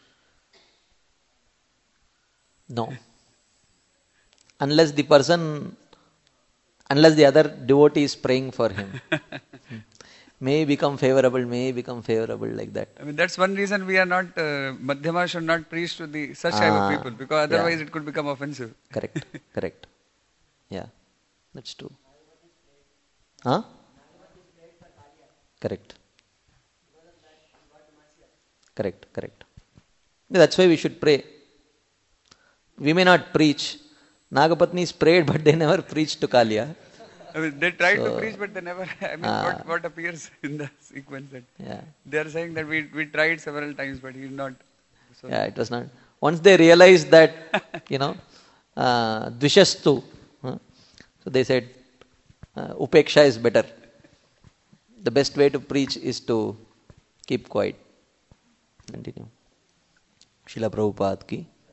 No. Unless the person, unless the other devotee is praying for him. May become favorable, may become favorable, like that. I mean, that's one reason we are not, uh, Madhyama should not preach to the such type Ah, of people, because otherwise yeah. it could become offensive. Correct, correct. Yeah, that's true. Huh? Correct. Correct, correct. That's why we should pray. We may not preach. Nagapatnis prayed, but they never preached to Kaliya. I mean, they tried So, to preach, but they never. I mean, ah. what, what appears in the sequence that Yeah. they are saying that we we tried several times, but he not. So, Yeah, it was not. Once they realized that, you know, uh, Dvishastu, huh? So they said, uh, Upeksha is better. The best way to preach is to keep quiet. Continue. Srila Prabhupada ki